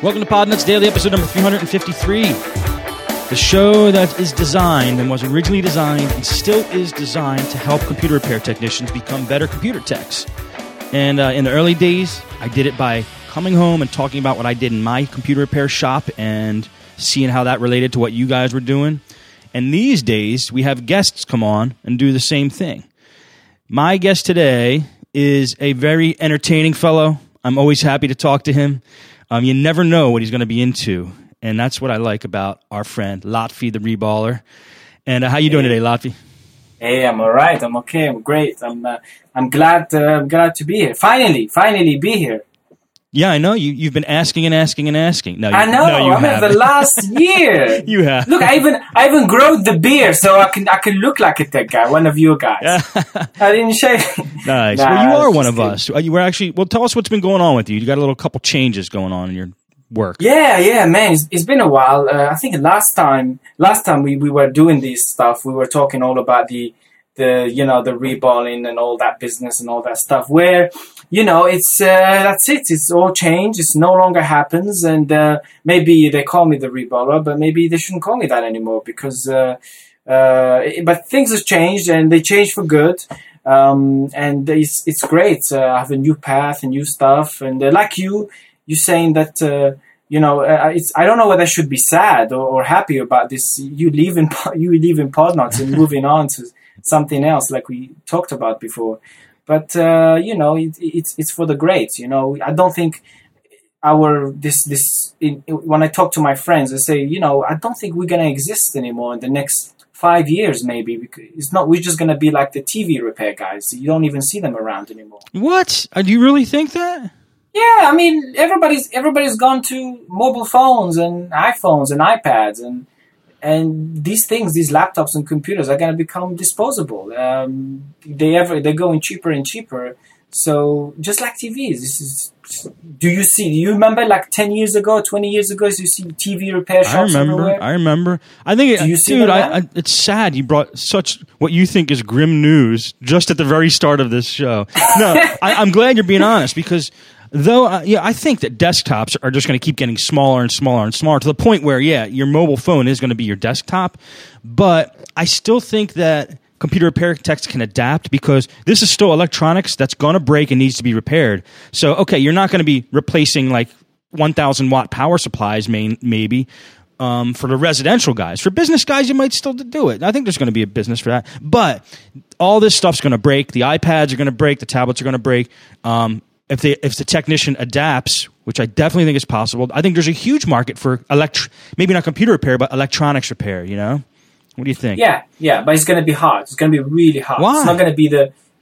Welcome to Podnuts Daily, episode number 353. The show that is designed and was originally designed and still is designed to help computer repair technicians become better computer techs. And in the early days, I did it by coming home and talking about what I did in my computer repair shop and seeing how that related to what you guys were doing. And these days, we have guests come on and do the same thing. My guest today is a very entertaining fellow. I'm always happy to talk to him. You never know what he's going to be into, and that's what I like about our friend Lotfi the Reballer. And how you doing today, Lotfi? Hey, I'm all right. I'm okay. I'm great. I'm glad to be here. Finally be here. Yeah, I know. You've been asking and asking and asking. No, I know. No, you haven't. The last year. You have. Look, I even growed the beard so I can look like a tech guy, one of you guys. I didn't shave. Nice. Nah, well, you are one of kidding. us. You were actually. Well, tell us what's been going on with you. You got a couple changes going on in your work. Yeah, man. It's been a while. I think last time we were doing this stuff, we were talking all about the reballing and all that business and all that stuff where, it's that's it. It's all changed. It's no longer happens. And maybe they call me the reballer, but maybe they shouldn't call me that anymore because, but things have changed and they changed for good. And it's great. I have a new path and new stuff. And like you saying that, I don't know whether I should be sad or happy about this. You leaving Podnuts and moving on to something else like we talked about before. But, it's for the great. I don't think when I talk to my friends, I say, I don't think we're going to exist anymore in the next 5 years, maybe. Because we're just going to be like the TV repair guys. You don't even see them around anymore. What? Do you really think that? Yeah, I mean, everybody's gone to mobile phones and iPhones and iPads and these things, these laptops and computers are going to become disposable. They're going cheaper and cheaper. So just like TVs, do you remember like 10 years ago, 20 years ago, you see TV repair shops everywhere? I remember. I think, it's sad you brought such what you think is grim news just at the very start of this show. No, I'm glad you're being honest because though, I think that desktops are just going to keep getting smaller and smaller and smaller to the point where, your mobile phone is going to be your desktop. But I still think that computer repair techs can adapt because this is still electronics that's going to break and needs to be repaired. So, okay, you're not going to be replacing like 1,000 watt power supplies maybe for the residential guys. For business guys, you might still do it. I think there's going to be a business for that. But all this stuff's going to break. The iPads are going to break. The tablets are going to break. If the technician adapts, which I definitely think is possible, I think there's a huge market for maybe not computer repair, but electronics repair, What do you think? Yeah, but it's going to be hard. It's going to be really hard. Why? It's not going to be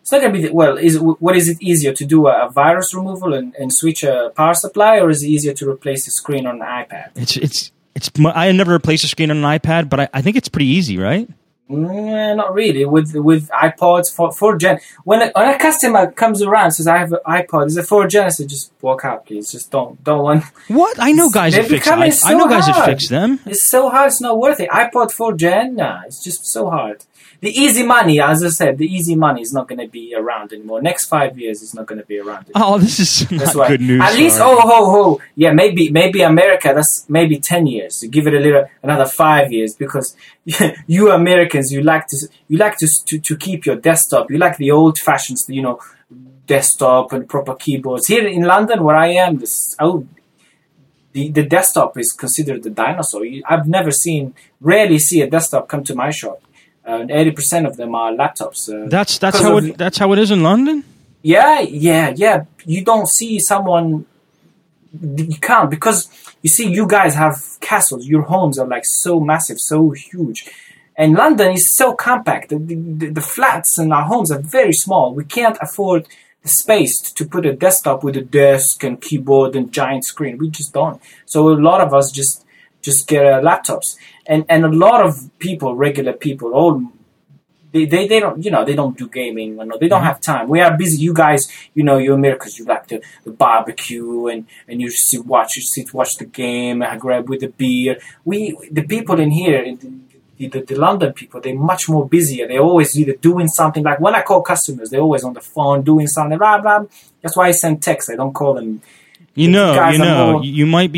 what is it easier to do a virus removal and switch a power supply, or is it easier to replace the screen on an iPad? I never replaced a screen on an iPad, but I think it's pretty ezy, right? Not really. With iPods for 4th gen, when a customer comes around and says, "I have an iPod," it's a 4th gen. I say, "Just walk out, please. Just don't want." What? I know guys that fix. I know guys that fix them. It's so hard. It's not worth it. iPod 4th gen, nah, it's just so hard. The easy money, as I said, is not going to be around anymore. Next 5 years, it's not going to be around anymore. Oh, this is not good news. At least, yeah, maybe America. That's maybe 10 years. So give it another 5 years because you Americans, you like to keep your desktop. You like the old fashions, desktop and proper keyboards. Here in London, where I am, the desktop is considered the dinosaur. I've rarely see a desktop come to my shop. 80% of them are laptops. That's how it is in London? Yeah. You don't see someone. You can't because you see, you guys have castles. Your homes are like so massive, so huge, and London is so compact. The flats in our homes are very small. We can't afford the space to put a desktop with a desk and keyboard and giant screen. We just don't. So a lot of us just get laptops. And a lot of people, regular people, they don't do gaming. They don't have time. We are busy. You guys, you're Americans. You like the barbecue and you sit watch the game. Grab with the beer. The people in here, the London people, they're much more busier. They're always either doing something. Like when I call customers, they're always on the phone doing something. Blah blah. That's why I send texts. I don't call them. You might be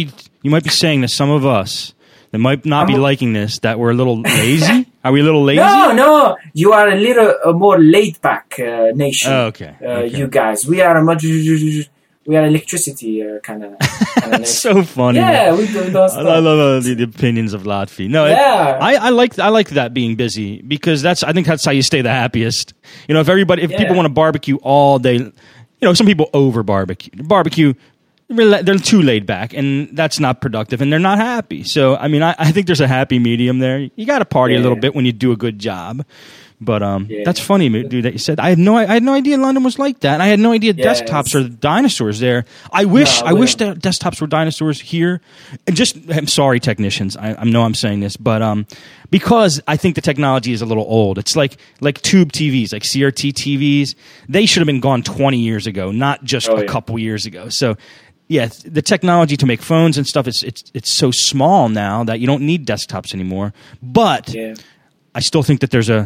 you might be saying to some of us that might not be liking this that we're a little lazy. Are we a little lazy? No. You are a little more laid back nation. Oh, okay. You guys, we are electricity kind of. That's so funny. Yeah, man. We do those stuff. I love the opinions of Lotfi. No, yeah. I like that being busy because I think that's how you stay the happiest. You know, if people want to barbecue all day, you know, some people over barbecue. They're too laid back, and that's not productive, and they're not happy. So, I mean, I think there's a happy medium there. You got to party a little bit when you do a good job. But that's funny, dude, that you said. I had no idea London was like that. I had no idea desktops are dinosaurs there. I wish that desktops were dinosaurs here. And I'm sorry, technicians. I know I'm saying this, but because I think the technology is a little old. It's like tube TVs, like CRT TVs. They should have been gone 20 years ago, not just a couple years ago. So, yeah, the technology to make phones and stuff it's so small now that you don't need desktops anymore. But I still think that there's a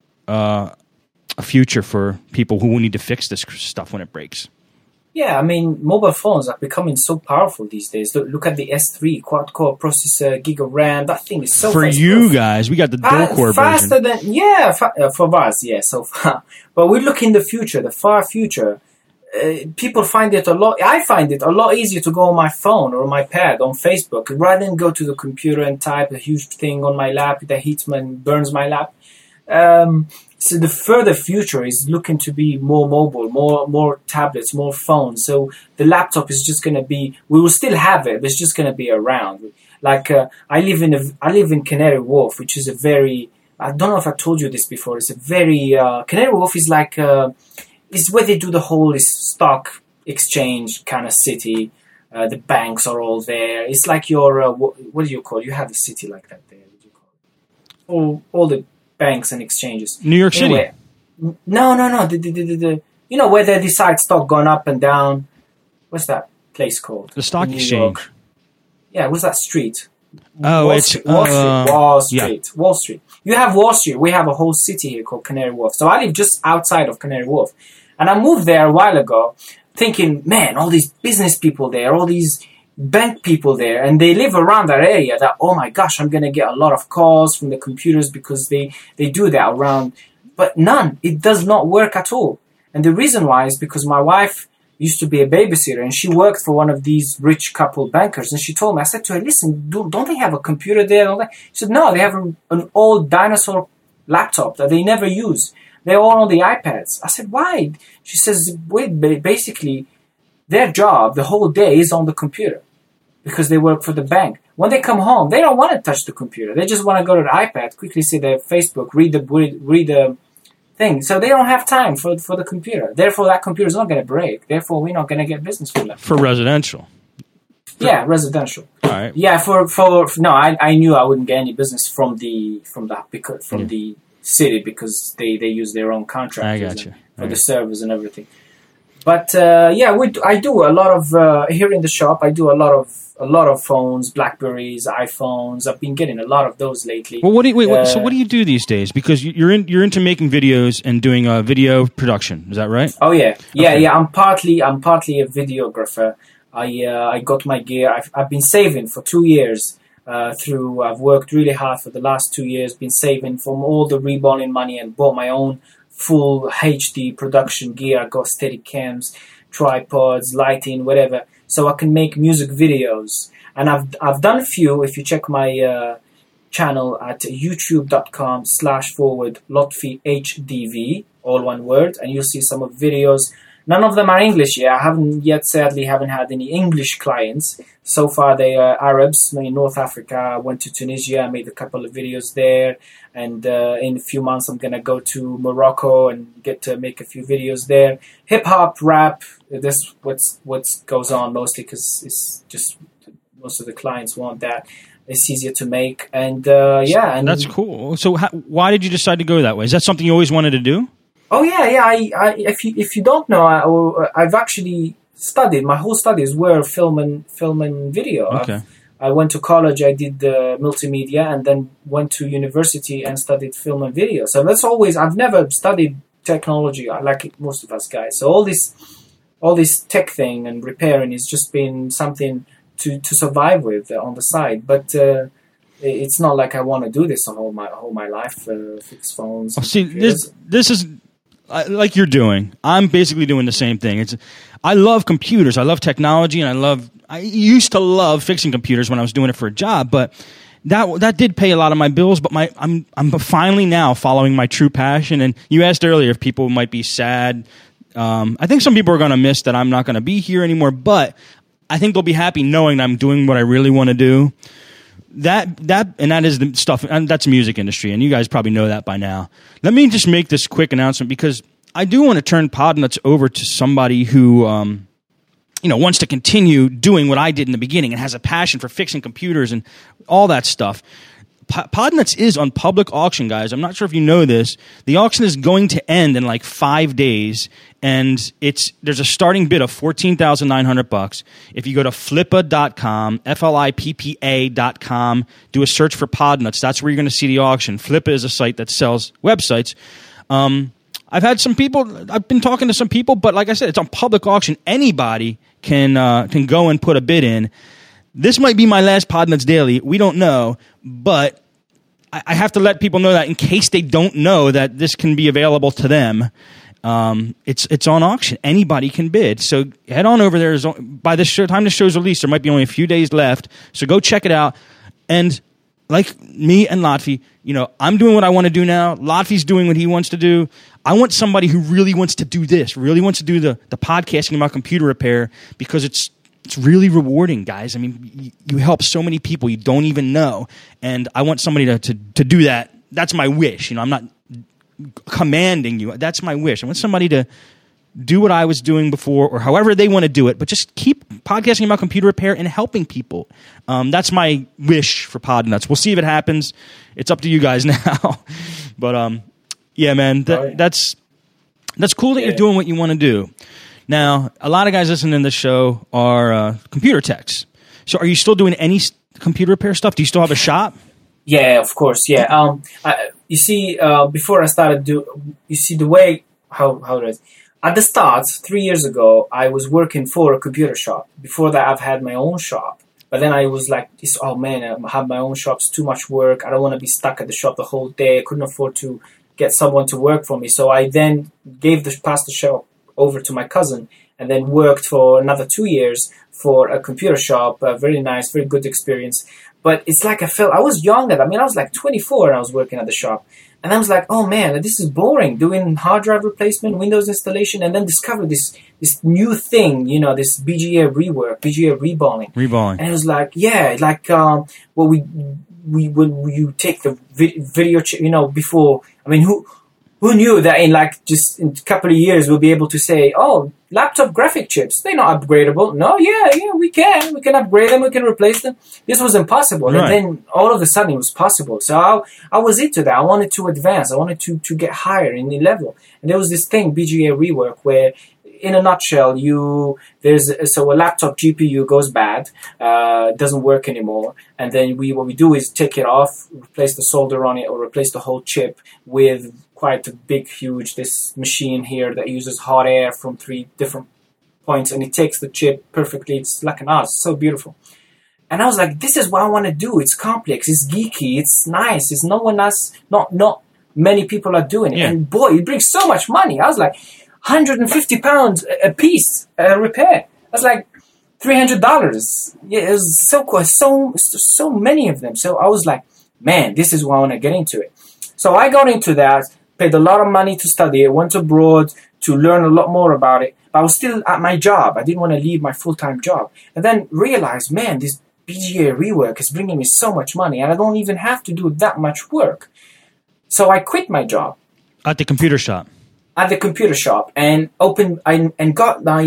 future for people who need to fix this stuff when it breaks. Yeah, I mean, mobile phones are becoming so powerful these days. Look at the S3 quad-core processor, gig of RAM. That thing is so for fast. For you guys, we got the dual-core faster version. For us, so far. But we look in the future, the far future. People find it I find it a lot easier to go on my phone or my pad on Facebook rather than go to the computer and type a huge thing on my lap that heats and burns my lap. So the further future is looking to be more mobile, more tablets, more phones. So the laptop is just going to be. We will still have it, but it's just going to be around. Like I live in Canary Wharf, which is a very. I don't know if I told you this before. It's a very Canary Wharf is like. Is where they do the whole stock exchange kind of city. The banks are all there. It's like your what do you call it? You have a city like that there. What do you call it? All the banks and exchanges. New York City. No. The you know where they decide stock gone up and down. What's that place called? The stock exchange. Yeah, what's that street? Wall Street. Wall Street. You have Wall Street. We have a whole city here called Canary Wharf. So I live just outside of Canary Wharf. And I moved there a while ago thinking, man, all these business people there, all these bank people there, and they live around that area that, oh my gosh, I'm going to get a lot of calls from the computers because they do that around. But none. It does not work at all. And the reason why is because my wife used to be a babysitter and she worked for one of these rich couple bankers. And she told me, I said to her, listen, don't they have a computer there? And all that? She said, no, they have an old dinosaur laptop that they never use. They're all on the iPads. I said, why? She says, basically, their job the whole day is on the computer because they work for the bank. When they come home, they don't want to touch the computer. They just want to go to the iPad, quickly see their Facebook, read the thing. So they don't have time for the computer. Therefore, that computer is not going to break. Therefore, we're not going to get business from them. For residential. Yeah, residential. All right. Yeah, I knew I wouldn't get any business from the city because they use their own contractors for the servers and everything. But I do a lot of here in the shop. I do a lot of phones, Blackberries, iPhones. I've been getting a lot of those lately. Well, so what do you do these days? Because you're into making videos and doing video production. Is that right? Oh yeah. I'm partly a videographer. I got my gear. I've been saving for 2 years. I've worked really hard for the last 2 years. Been saving from all the reballing money and bought my own full HD production gear. I got steady cams, tripods, lighting, whatever, so I can make music videos. And I've done a few. If you check my channel at youtube.com//LotfiHDV, all one word, and you'll see some of videos. None of them are English yet. I haven't had any English clients. So far they are Arabs in North Africa. I went to Tunisia. I made a couple of videos there. And in a few months I'm going to go to Morocco and get to make a few videos there. Hip-hop, rap, that's what goes on mostly because it's just most of the clients want that. It's easier to make. And and that's cool. So why did you decide to go that way? Is that something you always wanted to do? Oh yeah. If you don't know, I've actually studied. My whole studies were film and video. Okay. I went to college. I did multimedia, and then went to university and studied film and video. So that's always. I've never studied technology like most of us guys. So all this tech thing and repairing has just been something to survive with on the side. But it's not like I want to do this all my life. Fix phones. See, this is like you're doing. I'm basically doing the same thing. I love computers. I love technology, and I used to love fixing computers when I was doing it for a job, but that did pay a lot of my bills. But I'm finally now following my true passion. And you asked earlier if people might be sad. I think some people are going to miss that I'm not going to be here anymore, but I think they'll be happy knowing that I'm doing what I really want to do. That is the stuff, and that's music industry, and you guys probably know that by now. Let me just make this quick announcement, because I do want to turn Podnuts over to somebody who wants to continue doing what I did in the beginning and has a passion for fixing computers and all that stuff. Podnuts is on public auction, guys. I'm not sure if you know this. The auction is going to end in like 5 days, and there's a starting bid of $14,900. If you go to flippa.com, FLIPPA.com, do a search for Podnuts. That's where you're going to see the auction. Flippa is a site that sells websites. I've been talking to some people, but like I said, it's on public auction. Anybody can go and put a bid in. This might be my last Podnuts Daily. We don't know, but I have to let people know that in case they don't know that this can be available to them. It's on auction. Anybody can bid. So head on over there. By the time the show's released, there might be only a few days left. So go check it out. And like me and Lotfi, I'm doing what I want to do now. Lotfi's doing what he wants to do. I want somebody who really wants to do this, really wants to do the podcasting about computer repair, because it's really rewarding, guys. I mean, you help so many people you don't even know, and I want somebody to do that. That's my wish. I'm not commanding you. That's my wish. I want somebody to do what I was doing before, or however they want to do it, but just keep podcasting about computer repair and helping people. That's my wish for Podnuts. We'll see if it happens. It's up to you guys now. But yeah, man, that's cool that you're doing what you want to do. Now, a lot of guys listening to this show are computer techs. So are you still doing any computer repair stuff? Do you still have a shop? Yeah, of course. Yeah. You see, before I started you see the way how it is. At the start, 3 years ago, I was working for a computer shop. Before that, I've had my own shop. But then I was like, oh man, I have my own shop. It's too much work. I don't want to be stuck at the shop the whole day. I couldn't afford to get someone to work for me. So I then passed the shop over to my cousin, and then worked for another 2 years for a computer shop. Very nice, very good experience. But it's like I was young then. I mean, I was like 24 and I was working at the shop. And I was like, oh man, this is boring, doing hard drive replacement, Windows installation, and then discovered this new thing, this BGA rework, BGA reballing. Reballing. And it was like, yeah, like when you take the video, before, I mean, who knew that in just in a couple of years we'll be able to say, oh, laptop graphic chips, they're not upgradable. No, yeah, we can upgrade them, we can replace them. This was impossible. Right. And then all of a sudden it was possible. So I was into that. I wanted to advance. I wanted to get higher in the level. And there was this thing, BGA rework, where in a nutshell, a laptop GPU goes bad, doesn't work anymore, and then what we do is take it off, replace the solder on it, or replace the whole chip with quite a big, huge, this machine here that uses hot air from 3 different points, and it takes the chip perfectly. It's like an art. It's so beautiful. And I was like, this is what I want to do. It's complex. It's geeky. It's nice. It's no one else. Not many people are doing it. Yeah. And boy, it brings so much money. I was like, £150 a piece repair. That's like $300. Yeah, it was so cool. So many of them. So I was like, man, this is why I want to get into it. So I got into that, paid a lot of money to study it, went abroad to learn a lot more about it. But I was still at my job. I didn't want to leave my full-time job. And then realized, man, this BGA rework is bringing me so much money, and I don't even have to do that much work. So I quit my job. At the computer shop. At the computer shop, and got my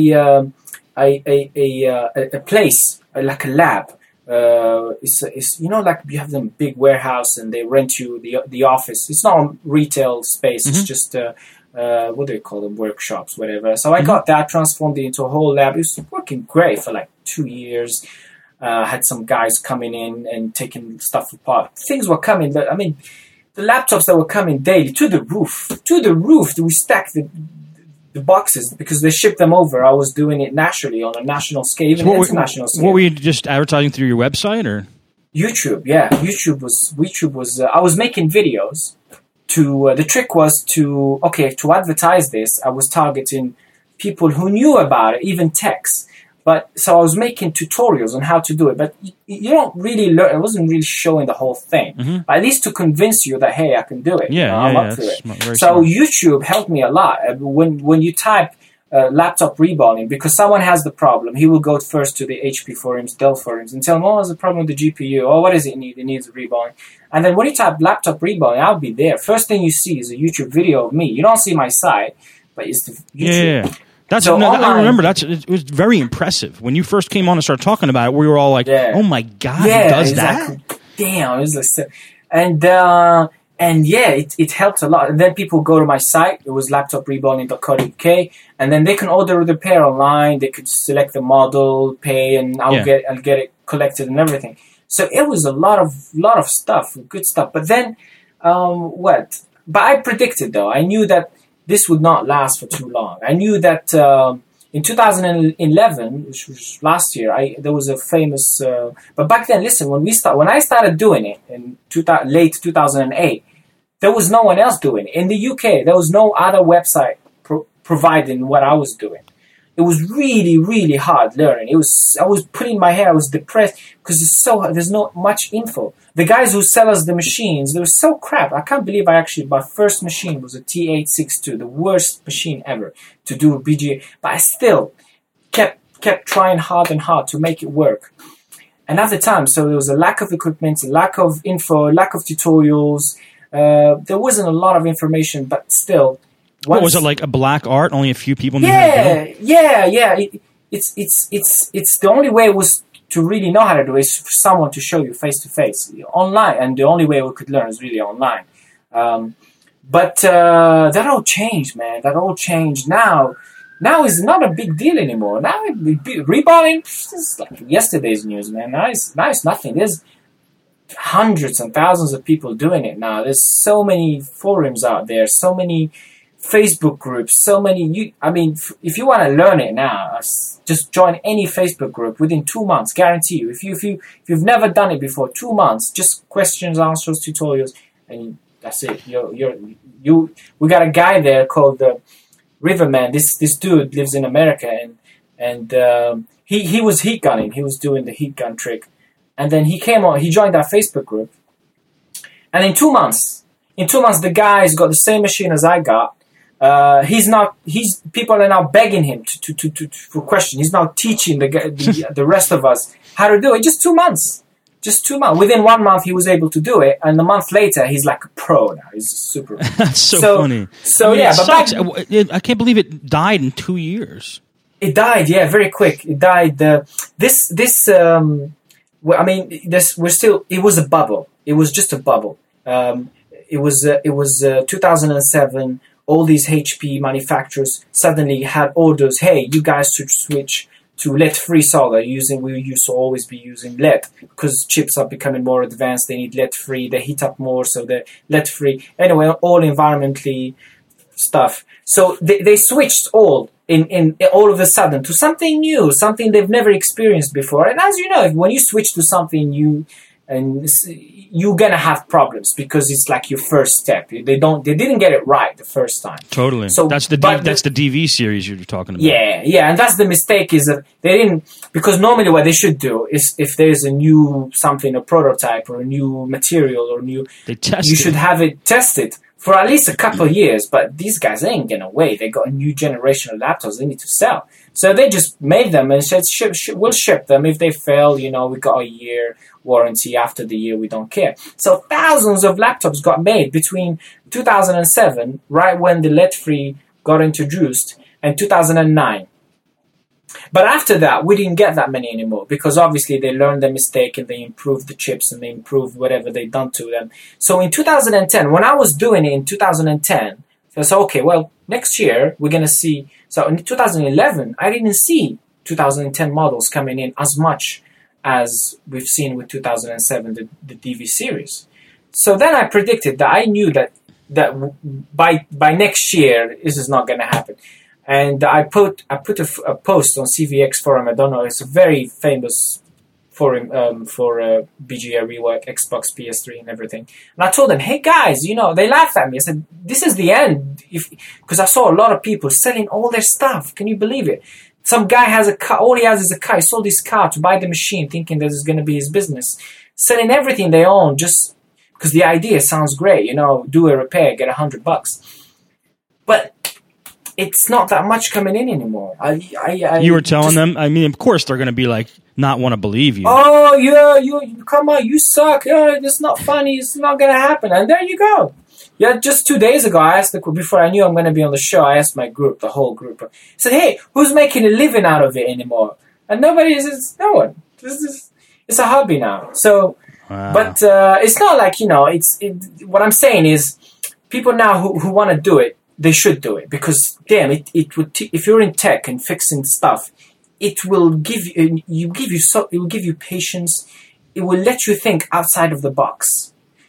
a place, like a lab. It's like you have them big warehouse and they rent you the office. It's not a retail space. Mm-hmm. It's just what do you call them, workshops, whatever. So I got that, transformed it into a whole lab. It was working great for like 2 years. Had some guys coming in and taking stuff apart. Things were coming, but I mean, the laptops that were coming daily to the roof. We stacked the boxes because they shipped them over. I was doing it naturally on a national scale, even international scale. What were you just advertising through your website or YouTube? Yeah, YouTube was. I was making videos. The trick was to advertise this. I was targeting people who knew about it, even techs. But so I was making tutorials on how to do it, but you don't really learn. I wasn't really showing the whole thing, but at least to convince you that hey, I can do it. I'm up to it. So YouTube helped me a lot. When you type laptop reballing, because someone has the problem, he will go first to the HP forums, Dell forums, and tell them, what's the problem with the GPU? Oh, what does it need? It needs reballing. And then when you type laptop reballing, I'll be there. First thing you see is a YouTube video of me. You don't see my site, but it's the YouTube. Yeah. I remember it was very impressive. When you first came on and started talking about it, we were all like, oh my God, he does that? Damn. It was it helped a lot. And then people go to my site. It was laptopreballing.co.uk, and then they can order the repair online. They could select the model, pay, and I'll get it collected and everything. So it was a lot of stuff, good stuff. But then, But I predicted though. I knew that this would not last for too long. I knew that in 2011, which was last year, there was a famous. But back then, listen, when I started doing it in late 2008, there was no one else doing it in the UK. There was no other website providing what I was doing. It was really, really hard learning. I was putting my hair. I was depressed because there's not much info. The guys who sell us the machines, they were so crap. I can't believe my first machine was a T862, the worst machine ever to do BGA. But I still kept trying hard and hard to make it work. And at the time, so there was a lack of equipment, a lack of info, lack of tutorials. There wasn't a lot of information, but still. What was it, like a black art? Only a few people knew how to do it? Yeah. It's the only way was to really know how to do it is for someone to show you face to face online, and the only way we could learn is really online. But that all changed, man. That all changed. Now it's not a big deal anymore. Now reballing is like yesterday's news, man. Now it's nothing. There's hundreds and thousands of people doing it now. There's so many forums out there, so many Facebook groups, so many. If you want to learn it now, just join any Facebook group within 2 months. Guarantee you. If you've never done it before, 2 months, just questions, answers, tutorials, and that's it. We got a guy there called Riverman. This dude lives in America, and he was heat gunning. He was doing the heat gun trick, and then he came on. He joined our Facebook group, and in 2 months, the guy's got the same machine as I got. People are now begging him to for questions. He's now teaching the rest of us how to do it. Just 2 months. Within 1 month, he was able to do it, and a month later, he's like a pro now. He's super. That's so funny. So but I can't believe it died in 2 years. It died, yeah, very quick. It died. It was a bubble. It was just a bubble. It was 2007. All these HP manufacturers suddenly had orders. Hey, you guys should switch to lead-free solder. We used to always be using lead because chips are becoming more advanced. They need lead-free. They heat up more, so they're lead-free. Anyway, all environmentally stuff. So they switched all in all of a sudden to something new, something they've never experienced before. And as you know, when you switch to something new, and you're gonna have problems because it's like your first step. They didn't get it right the first time. Totally. So that's the DV series you're talking about. Yeah, and that's the mistake is that they didn't, because normally what they should do is if there's a new something, a prototype or a new material or you should have it tested for at least a couple of years. But these guys ain't gonna wait. They got a new generation of laptops they need to sell. So they just made them and said, we'll ship them. If they fail, we got a year warranty. After the year, we don't care. So thousands of laptops got made between 2007, right when the lead-free got introduced, and 2009. But after that, we didn't get that many anymore because obviously they learned their mistake and they improved the chips and they improved whatever they done to them. So in 2010, when I was doing it in 2010, so I said, okay, well, next year we're going to see. So in 2011, I didn't see 2010 models coming in as much as we've seen with 2007, the DV series. So then I predicted that I knew that by next year, this is not going to happen. And I put a post on CVX forum. I don't know. It's a very famous forum for BGA rework, Xbox, PS3, and everything. And I told them, hey guys, they laughed at me. I said, this is the end. Because I saw a lot of people selling all their stuff. Can you believe it? Some guy has a car. All he has is a car. He sold his car to buy the machine, thinking that it's going to be his business. Selling everything they own just because the idea sounds great. Do a repair, get $100. But it's not that much coming in anymore. You were telling them. I mean, of course they're going to be like not want to believe you. Oh yeah, you come on, you suck. It's not funny. It's not going to happen. And there you go. Yeah, just 2 days ago, I asked before I knew I'm going to be on the show. I asked my group, the whole group. I said, "Hey, who's making a living out of it anymore?" And nobody says, "No one. It's a hobby now." So, wow. But it's not like what I'm saying is, people now who want to do it, they should do it because damn it would if you're in tech and fixing stuff, it will give you patience. It will let you think outside of the box.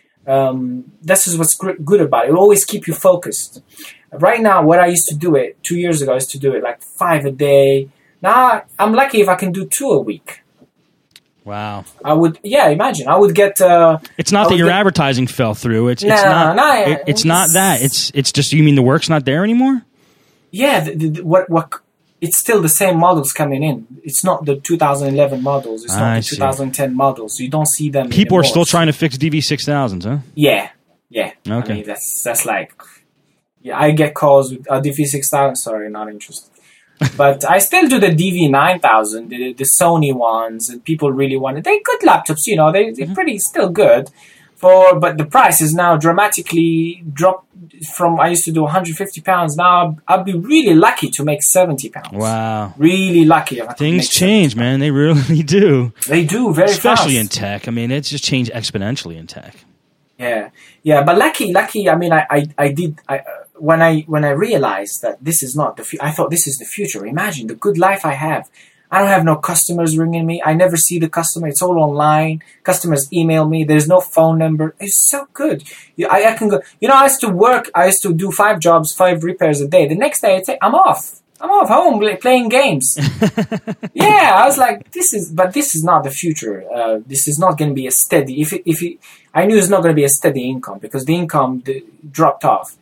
This is what's good about it. It will always keep you focused. Right now, what I used to do it 2 years ago, I used to do it like 5 a day. Now I'm lucky if I can do 2 a week. Wow. Imagine. I would get... it's not that your advertising fell through. It's not that. It's just, you mean the work's not there anymore? Yeah. What it's still the same models coming in. It's not the 2011 models. It's not the 2010 models. You don't see them People anymore. Are still trying to fix DV6000s, huh? Yeah. Okay. I mean, that's like... Yeah, I get calls with DV6000. Sorry, not interested. But I still do the DV9000, the Sony ones, and people really want it. They're good laptops, they're pretty still good. But the price is now dramatically dropped from, I used to do £150. Now I'd be really lucky to make £70. Wow. Really lucky. Things change, man. They really do. They do very fast. Especially in tech. I mean, it's just changed exponentially in tech. Yeah. But lucky. I mean, when I realized that this is not I thought this is the future. Imagine the good life I have. I don't have no customers ringing me. I never see the customer. It's all online. Customers email me. There's no phone number. It's so good. I can go. I used to work. I used to do 5 jobs, 5 repairs a day. The next day, I'm off. I'm off home playing games. Yeah, I was like, this is not the future. This is not going to be a steady. I knew it's not going to be a steady income because the income dropped off.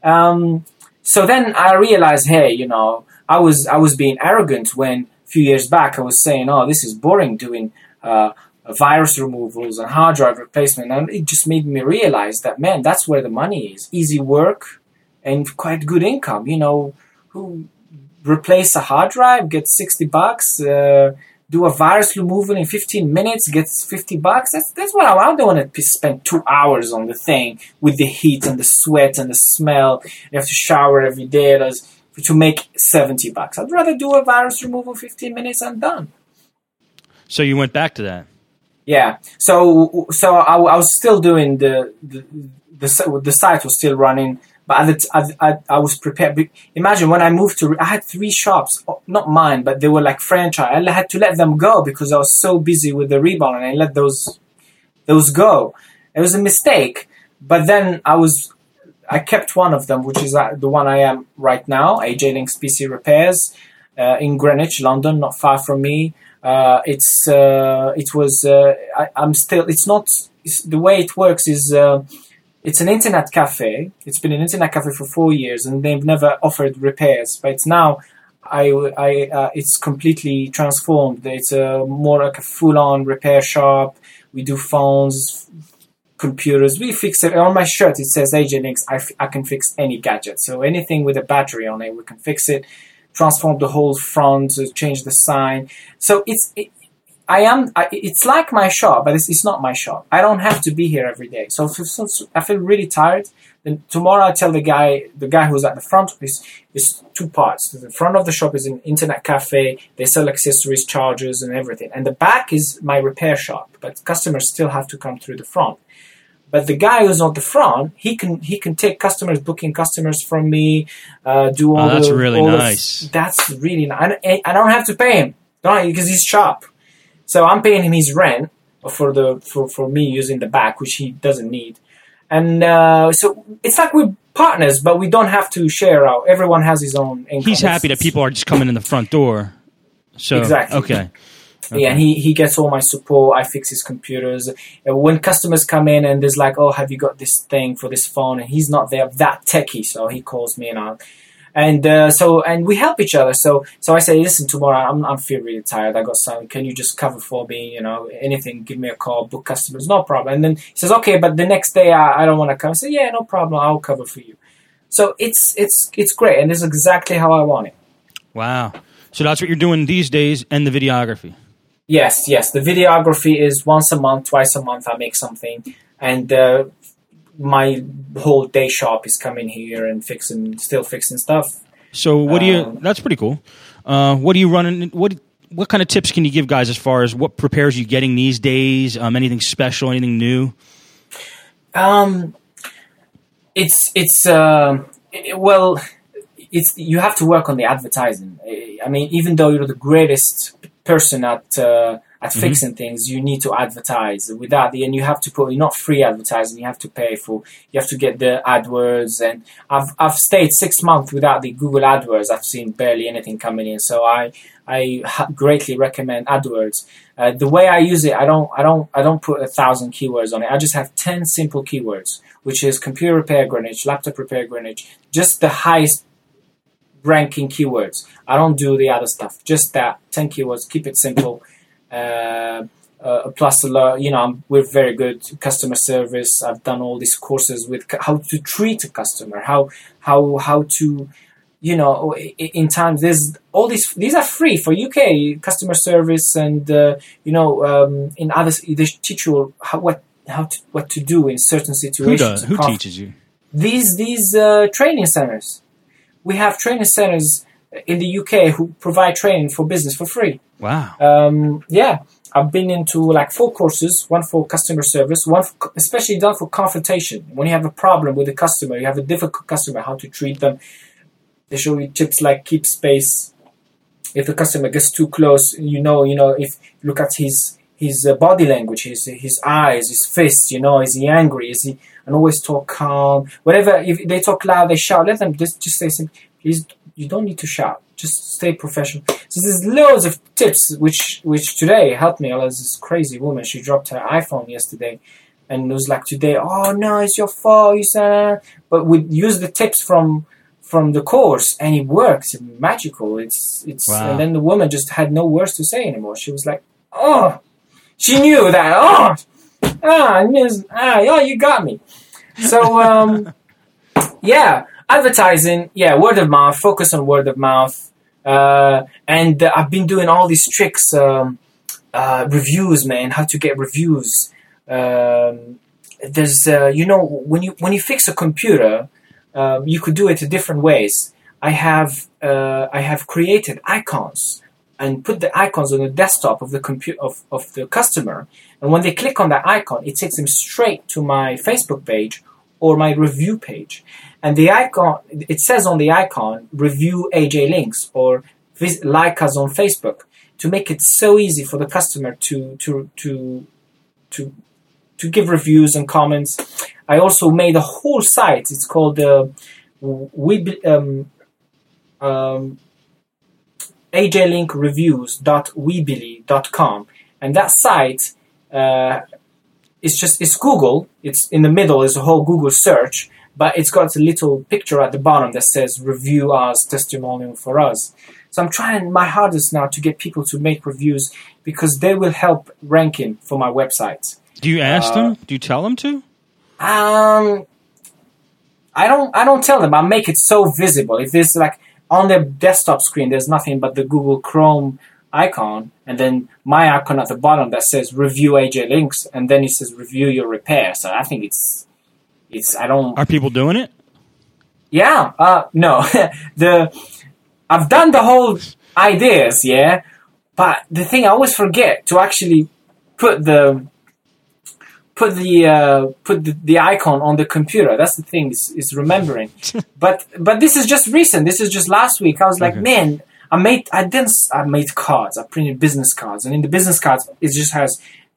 So then I realized, hey, I was being arrogant when a few years back I was saying, oh, this is boring doing virus removals and hard drive replacement. And it just made me realize that, man, that's where the money is. Easy work and quite good income. Who replace a hard drive, gets $60, do a virus removal in 15 minutes, gets $50. That's what I don't want to spend 2 hours on the thing with the heat and the sweat and the smell. You have to shower every day to make $70. I'd rather do a virus removal 15 minutes and done. So you went back to that? Yeah. So I was still doing the site was still running. But I was prepared. Imagine when I moved I had 3 shops, not mine, but they were like franchise. I had to let them go because I was so busy with the rebound, and I let those go. It was a mistake. But then I kept one of them, which is the one I am right now, AJ Links PC Repairs, in Greenwich, London, not far from me. It's the way it works is. It's an internet cafe. It's been an internet cafe for 4 years, and they've never offered repairs. But it's now, it's completely transformed. It's more like a full-on repair shop. We do phones, computers. We fix it. On my shirt, it says AJ Links. I can fix any gadget. So anything with a battery on it, we can fix it. Transform the whole front, change the sign. So it's like my shop, but it's not my shop. I don't have to be here every day. So I feel really tired. Then tomorrow I tell the guy who's at the front is 2 parts. The front of the shop is an internet cafe. They sell accessories, chargers, and everything. And the back is my repair shop. But customers still have to come through the front. But the guy who's on the front, he can take customers, booking customers from me, do all. That's really nice. That's really nice. I don't have to pay him, because he's shop. So I'm paying him his rent for me using the back, which he doesn't need. And so it's like partners, but we don't have to share out. Everyone has his own income. He's happy that people are just coming in the front door. So exactly. Okay. Yeah, and he gets all my support. I fix his computers. When customers come in and there's like, oh, have you got this thing for this phone? And he's not there that techie, so he calls me and we help each other. So I say, listen, tomorrow I'm feeling really tired. I got something. Can you just cover for me? Anything. Give me a call. Book customers. No problem. And then he says, okay, but the next day I don't want to come. I say, yeah, no problem. I'll cover for you. So it's great, and this is exactly how I want it. Wow. So that's what you're doing these days, and the videography. Yes. The videography is once a month, twice a month. I make something, and my whole day shop is coming here and still fixing stuff. So what do you? That's pretty cool. What are you running? What kind of tips can you give guys as far as what prepares you getting these days? Anything special? Anything new? You have to work on the advertising. I mean, even though you're the greatest person at fixing things, you need to advertise. And you have to put, not free advertising, you have to pay for, you have to get the AdWords. And I've stayed 6 months without the Google AdWords. I've seen barely anything coming in. So I greatly recommend AdWords. The way I use it, I don't put 1,000 keywords on it. I just have 10 simple keywords, which is computer repair Greenwich, laptop repair Greenwich, just the highest ranking keywords. I don't do the other stuff. Just that 10 keywords. Keep it simple. Plus, we're very good customer service. I've done all these courses with how to treat a customer, how to, in times there's all these are free for UK customer service, and in others they teach you what to do in certain situations. Who teaches you? These training centers. We have training centers in the UK who provide training for business for free. Wow. Yeah, I've been into like 4 courses, one for customer service, one especially done for confrontation. When you have a problem with a customer, you have a difficult customer, how to treat them. They show you tips like keep space. If the customer gets too close, if you look at his body language, his eyes, his fists, is he angry? And always talk calm. Whatever, if they talk loud, they shout. Let them just say something. Please, you don't need to shout. Just stay professional. So there's loads of tips which today helped me. There's this crazy woman. She dropped her iPhone yesterday, and it was like today. Oh no, it's your fault. You said, but we use the tips from the course, and it works. It's magical. It's. Wow. And then the woman just had no words to say anymore. She was like, oh. She knew that, you got me. So, advertising, word of mouth, focus on word of mouth. And I've been doing all these tricks, reviews, man, how to get reviews. There's, when you fix a computer, you could do it in different ways. I have created icons and put the icons on the desktop of the computer of the customer, and when they click on that icon, it takes them straight to my Facebook page or my review page. And the icon, it says on the icon, review AJ Links or like us on Facebook, to make it so easy for the customer to give reviews and comments. I also made a whole site. It's called ajlinkreviews.weebly.com, and that site it's Google. It's in the middle is a whole Google search, but it's got a little picture at the bottom that says review us, testimonial for us. So I'm trying my hardest now to get people to make reviews, because they will help ranking for my website. Do you ask them? Do you tell them to? I don't tell them. I make it so visible. If there's like on their desktop screen, there's nothing but the Google Chrome icon, and then my icon at the bottom that says review AJ Links, and then it says review your repair. So I think it's I don't. Are people doing it? Yeah. No. I've done the whole ideas, yeah, but the thing I always forget to actually put the icon on the computer. That's the thing, is remembering. but this is just recent. This is just last week. I was like, man, I made cards. I printed business cards, and in the business cards, it just has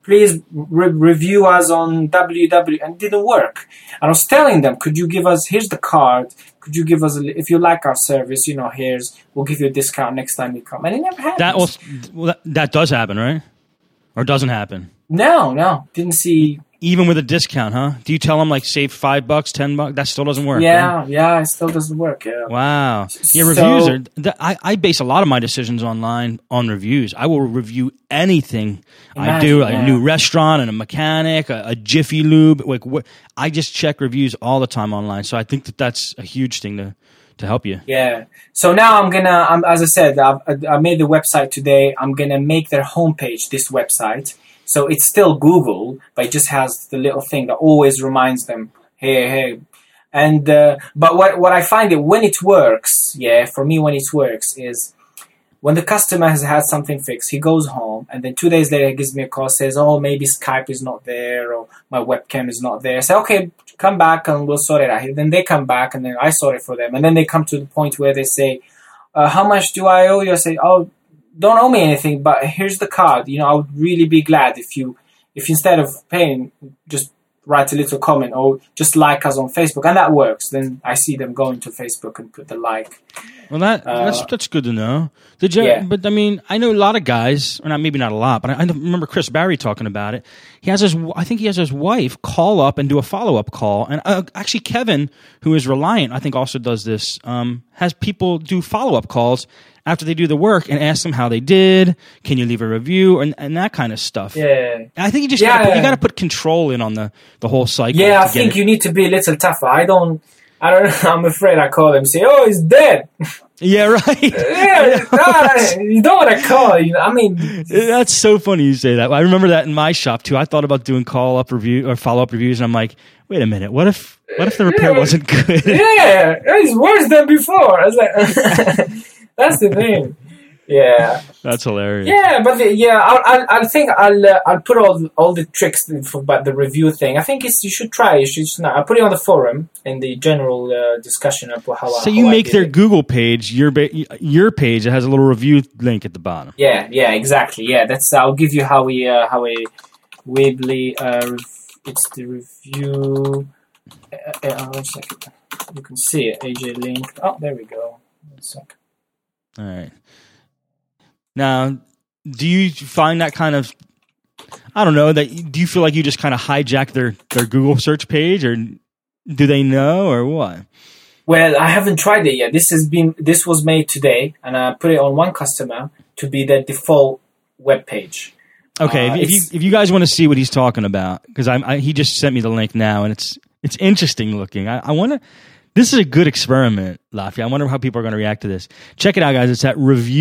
please review us on www, and it didn't work. And I was telling them, could you give us, here's the card, could you give us, if you like our service, we'll give you a discount next time you come. And it never happens. That does happen, right? Or doesn't happen? No, didn't see. Even with a discount, huh? Do you tell them like save $5, $10? That still doesn't work. Yeah, it still doesn't work. Yeah. Wow. Yeah, reviews are. I base a lot of my decisions online on reviews. I will review anything I do, like a new restaurant and a mechanic, a Jiffy Lube. I just check reviews all the time online. So I think that's a huge thing to help you. Yeah. So now as I said, I made the website today. I'm gonna make their homepage this website. So it's still Google, but it just has the little thing that always reminds them, hey. And but what I find it when it works, for me when it works is when the customer has had something fixed, he goes home and then 2 days later he gives me a call, says, oh, maybe Skype is not there or my webcam is not there. I say, okay, come back and we'll sort it out. Then they come back and then I sort it for them. And then they come to the point where they say, how much do I owe you? I say, oh, don't owe me anything, but here's the card. I would really be glad if instead of paying, just write a little comment or just like us on Facebook, and that works. Then I see them going to Facebook and put the like. Well, that's good to know. Did you? Yeah. But I mean, I know a lot of guys, or maybe not a lot, but I remember Chris Barry talking about it. I think he has his wife call up and do a follow-up call, and actually Kevin, who is Reliant, I think also does this. Has people do follow-up calls after they do the work and ask them how they did. Can you leave a review and that kind of stuff? Yeah. I think you got to put control in on the whole cycle. Yeah, I think you need to be a little tougher. I don't know. I'm afraid I call them and say, oh, he's dead. Yeah, right. You don't want to call. I mean, that's so funny you say that. I remember that in my shop too. I thought about doing call-up review or follow-up reviews, and I'm like, wait a minute, what if the repair wasn't good? Yeah, it's worse than before. I was like, that's the thing. Yeah, that's hilarious. Yeah, but I think I'll put all the tricks about the review thing. I think you should try. I'll put it on the forum in the general discussion of how. So you make their Google page, your page that has a little review link at the bottom. Yeah, exactly. Yeah, that's. I'll give you how a Weebly. It's the review. 1 second. You can see it. AJ link. Oh, there we go. 1 second. All right. Now, do you find that kind of, I don't know, do you feel like you just kind of hijack their Google search page, or do they know, or what? Well, I haven't tried it yet. This was made today, and I put it on one customer to be their default web page. Okay, if you guys want to see what he's talking about, because he just sent me the link now, and it's interesting looking. I want to. This is a good experiment, Lafayette. I wonder how people are going to react to this. Check it out, guys. It's at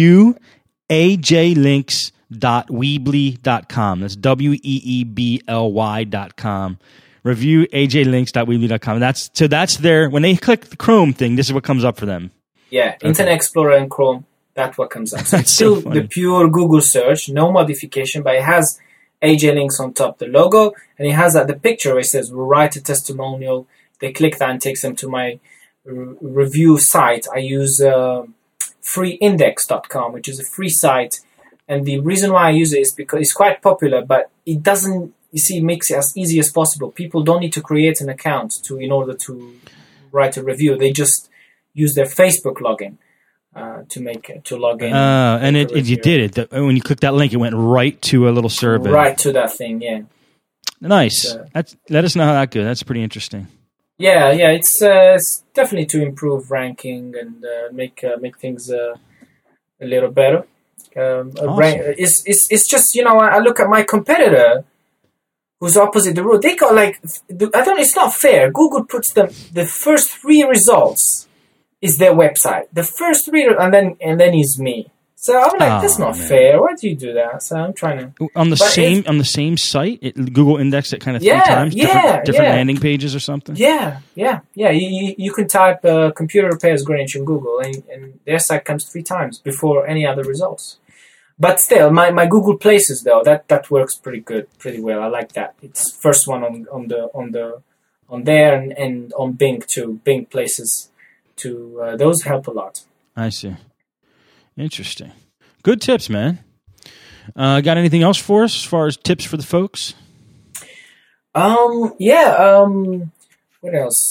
reviewajlinks.weebly.com. That's WEEBLY.com. Reviewajlinks.weebly.com. That's their, when they click the Chrome thing, this is what comes up for them. Yeah, Internet Explorer and Chrome, that's what comes up. So it's still the pure Google search, no modification, but it has AJ Links on top, the logo, and it has the picture where it says, we'll write a testimonial. They click that and takes them to my review site. I use freeindex.com, which is a free site. And the reason why I use it is because it's quite popular, but it doesn't, it makes it as easy as possible. People don't need to create an account in order to write a review. They just use their Facebook login to log in. And you did it. When you clicked that link, it went right to a little survey. Right to that thing, yeah. Nice. Let us know how that goes. That's pretty interesting. Yeah, it's definitely to improve ranking and make things a little better. Awesome. It's just, I look at my competitor who's opposite the road. They got it's not fair. Google puts them, the first 3 results is their website. The first 3, and then is me. So I'm like, that's not fair. Why do you do that? So I'm trying to on the same site. Google indexed it kind of 3 times. Different landing pages or something. Yeah. You can type computer repairs Greenwich in Google, and their site comes 3 times before any other results. But still, my Google Places though that works pretty well. I like that. It's first one on there and on Bing too. Bing Places too. Those help a lot. I see. Interesting. Good tips, man. Got anything else for us as far as tips for the folks? What else?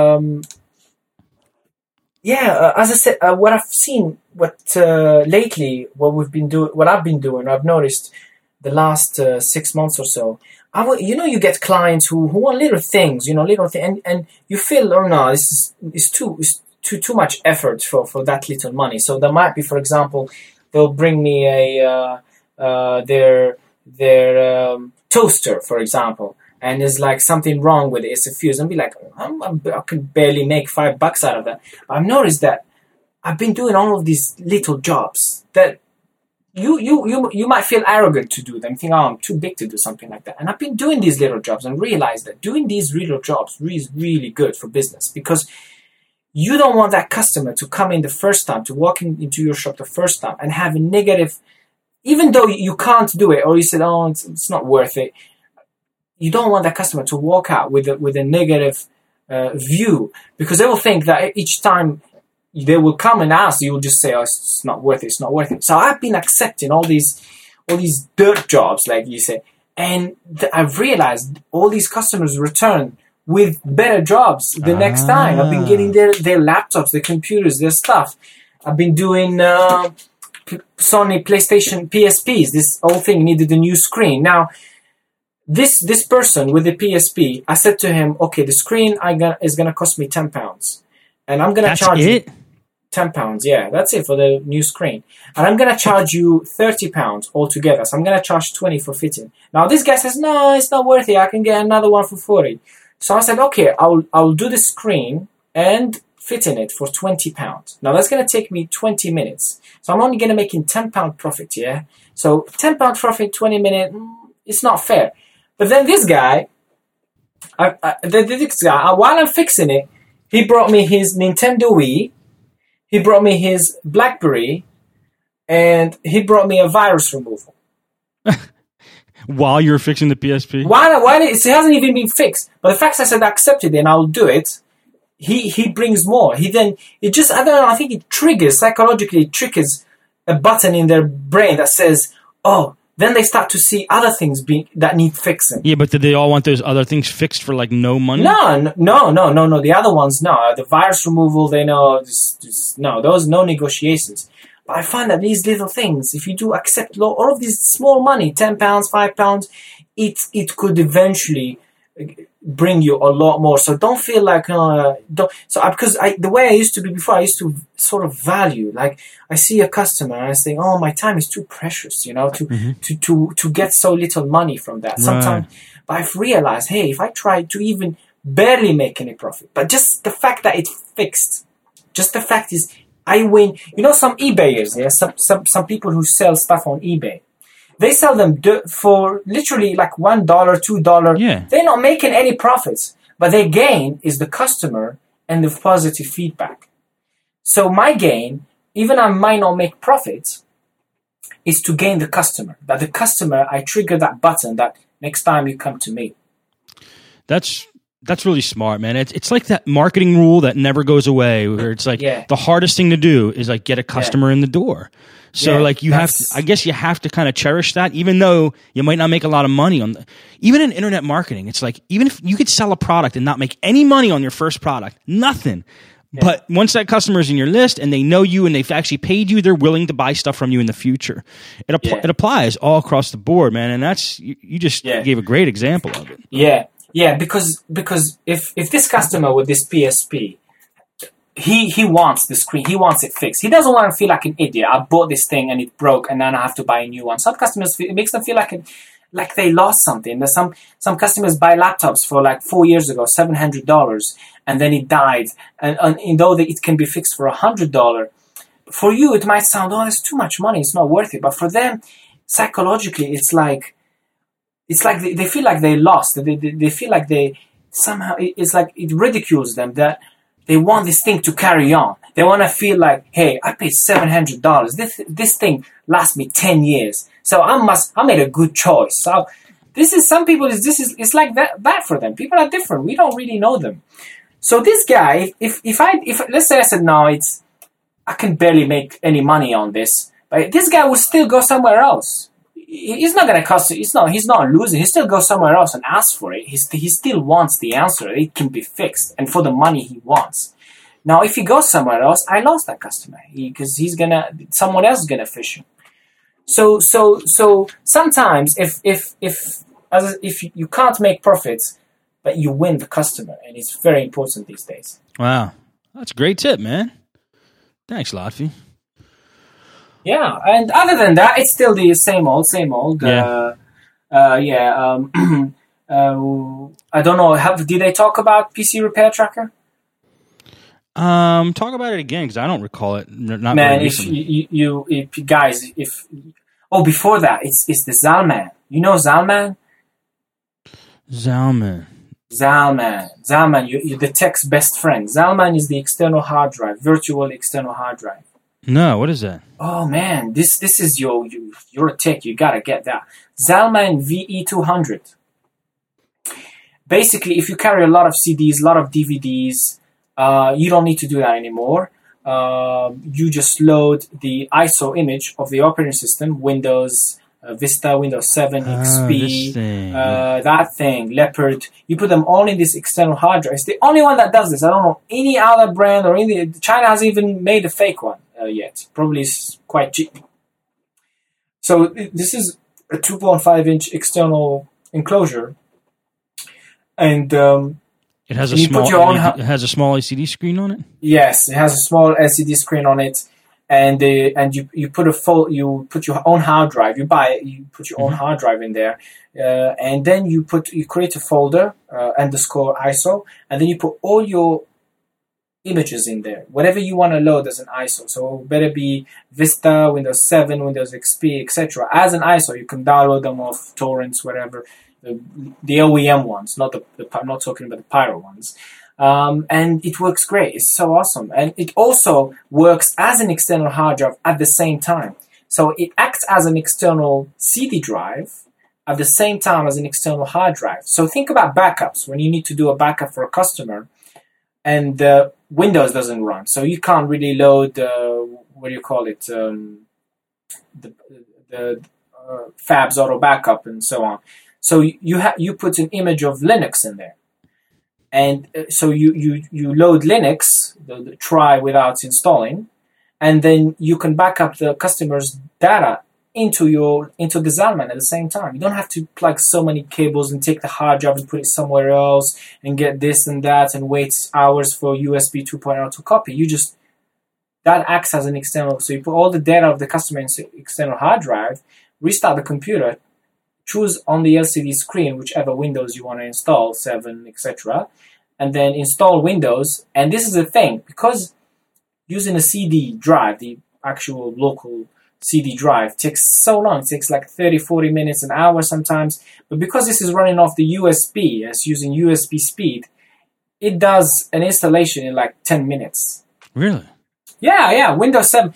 As I said, what I've seen, lately, what I've been doing, I've noticed the last 6 months or so. You get clients who want little things, and you feel, oh no, this is too much effort for that little money. So there might be, for example, they'll bring me their toaster, for example, and there's like something wrong with it. It's a fuse, and be like, I can barely make $5 out of that. I've noticed that I've been doing all of these little jobs that you might feel arrogant to do them, think, oh, I'm too big to do something like that. And I've been doing these little jobs and realized that doing these little jobs is really good for business, because you don't want that customer to come in the first time, to walk into your shop the first time and have a negative, even though you can't do it, or you said, oh, it's not worth it. You don't want that customer to walk out with a negative view, because they will think that each time they will come and ask, you will just say, oh, it's not worth it, it's not worth it. So I've been accepting all these dirt jobs, like you say, and I've realized all these customers return with better jobs the next time. I've been getting their laptops, their computers, their stuff. I've been doing Sony PlayStation PSPs. This whole thing needed a new screen. Now, this person with the PSP, I said to him, okay, the screen is gonna cost me £10, and I'm gonna charge you £10. Yeah, that's it for the new screen, and I'm gonna charge you £30 altogether. So I'm gonna charge 20 for fitting. Now this guy says, no, it's not worth it. I can get another one for 40. So I said, okay, I'll do the screen and fit in it for £20. Now that's gonna take me 20 minutes. So I'm only gonna make £10 profit. Yeah. So £10 profit, 20 minutes. It's not fair. But then this guy, while I'm fixing it, he brought me his Nintendo Wii, he brought me his BlackBerry, and he brought me a virus removal. While you're fixing the PSP? It hasn't even been fixed. But the fact I said I accepted it and I'll do it, he brings more. I don't know, I think it psychologically triggers a button in their brain that says, oh, then they start to see other things that need fixing. Yeah, but did they all want those other things fixed for like no money? No. The other ones, no. The virus removal, they know. No, those no negotiations. But I find that these little things, if you do accept all of these small money, £10, £5, it could eventually bring you a lot more. So don't feel like the way I used to be before, I used to sort of value, like I see a customer and I say, oh, my time is too precious, to get so little money from that. Sometimes, but I've realized, hey, if I try to even barely make any profit, but just the fact that it's fixed, just the fact is I win. Some eBayers, yeah, some people who sell stuff on eBay. They sell them for literally like $1, $2. Yeah. They're not making any profits, but their gain is the customer and the positive feedback. So my gain, even I might not make profits, is to gain the customer. That the customer, I trigger that button that next time you come to me. That's really smart, man. It's like that marketing rule that never goes away, where it's like the hardest thing to do is like get a customer in the door. So like you have to kind of cherish that, even though you might not make a lot of money even in internet marketing. It's like, even if you could sell a product and not make any money on your first product, nothing. Yeah. But once that customer is in your list and they know you and they've actually paid you, they're willing to buy stuff from you in the future. It applies all across the board, man. And that's, you just gave a great example of it. Yeah. Yeah. Because if this customer with this PSP, he wants the screen. He wants it fixed. He doesn't want to feel like an idiot. I bought this thing and it broke, and then I have to buy a new one. Some customers, it makes them feel like they lost something. There's some customers buy laptops for like 4 years ago, $700, and then it died. And though it can be fixed for $100, for you it might sound, oh, it's too much money. It's not worth it. But for them, psychologically, it's like they feel like they lost. They feel like it's like it ridicules them that they want this thing to carry on. They want to feel like, hey, I paid $700. This thing lasts me 10 years. So I made a good choice. So some people, it's like that for them. People are different. We don't really know them. So this guy, if let's say I said, no, I can barely make any money on this, but this guy will still go somewhere else. he's not going to cost. He's not losing. He still goes somewhere else and asks for it. He still wants the answer. It can be fixed, and for the money he wants. Now, if he goes somewhere else, I lost that customer because someone else is gonna fish him. So sometimes if you can't make profits, but you win the customer, and it's very important these days. Wow, that's a great tip, man. Thanks, Lotfi. Yeah, and other than that, it's still the same old. Yeah. I don't know. Did they talk about PC Repair Tracker? Talk about it again because I don't recall it. Not man, if you guys, before that, it's the Zalman. You know Zalman? Zalman, you the tech's best friend. Zalman is the external hard drive, virtual external hard drive. No, what is that? Oh man, this is you're a tech. You gotta get that. Zalman VE200. Basically, if you carry a lot of CDs, a lot of DVDs, you don't need to do that anymore. You just load the ISO image of the operating system, Windows Vista, Windows 7, XP, that thing, Leopard. You put them all in this external hard drive. It's the only one that does this. I don't know any other brand or China hasn't even made a fake one yet. Probably it's quite cheap. So this is a 2.5-inch external enclosure, and it has a small LCD screen on it. Yes, it has a small LCD screen on it, and you put your own hard drive. You buy it, you put your own hard drive in there, and then you create a folder _ISO, and then you put all your images in there, whatever you want to load as an ISO. So it better be Vista, Windows 7, Windows XP, etc. As an ISO, you can download them off torrents, whatever. The OEM ones, I'm not talking about the Pyro ones. And it works great. It's so awesome. And it also works as an external hard drive at the same time. So it acts as an external CD drive at the same time as an external hard drive. So think about backups when you need to do a backup for a customer and Windows doesn't run. So you can't really load, the Fabs Auto Backup and so on. So you put an image of Linux in there, and so you load Linux, the try without installing, and then you can back up the customer's data into the Zalman at the same time. You don't have to plug so many cables and take the hard drive and put it somewhere else and get this and that and wait hours for USB 2.0 to copy. That acts as an external. So you put all the data of the customer in external hard drive, restart the computer, choose on the LCD screen whichever Windows you want to install, 7, etc., and then install Windows. And this is the thing, because using a CD drive, the actual local CD drive, takes so long. It takes like 30, 40 minutes, an hour sometimes. But because this is running off the USB, it's using USB speed, it does an installation in like 10 minutes. Really? Yeah. Windows 7.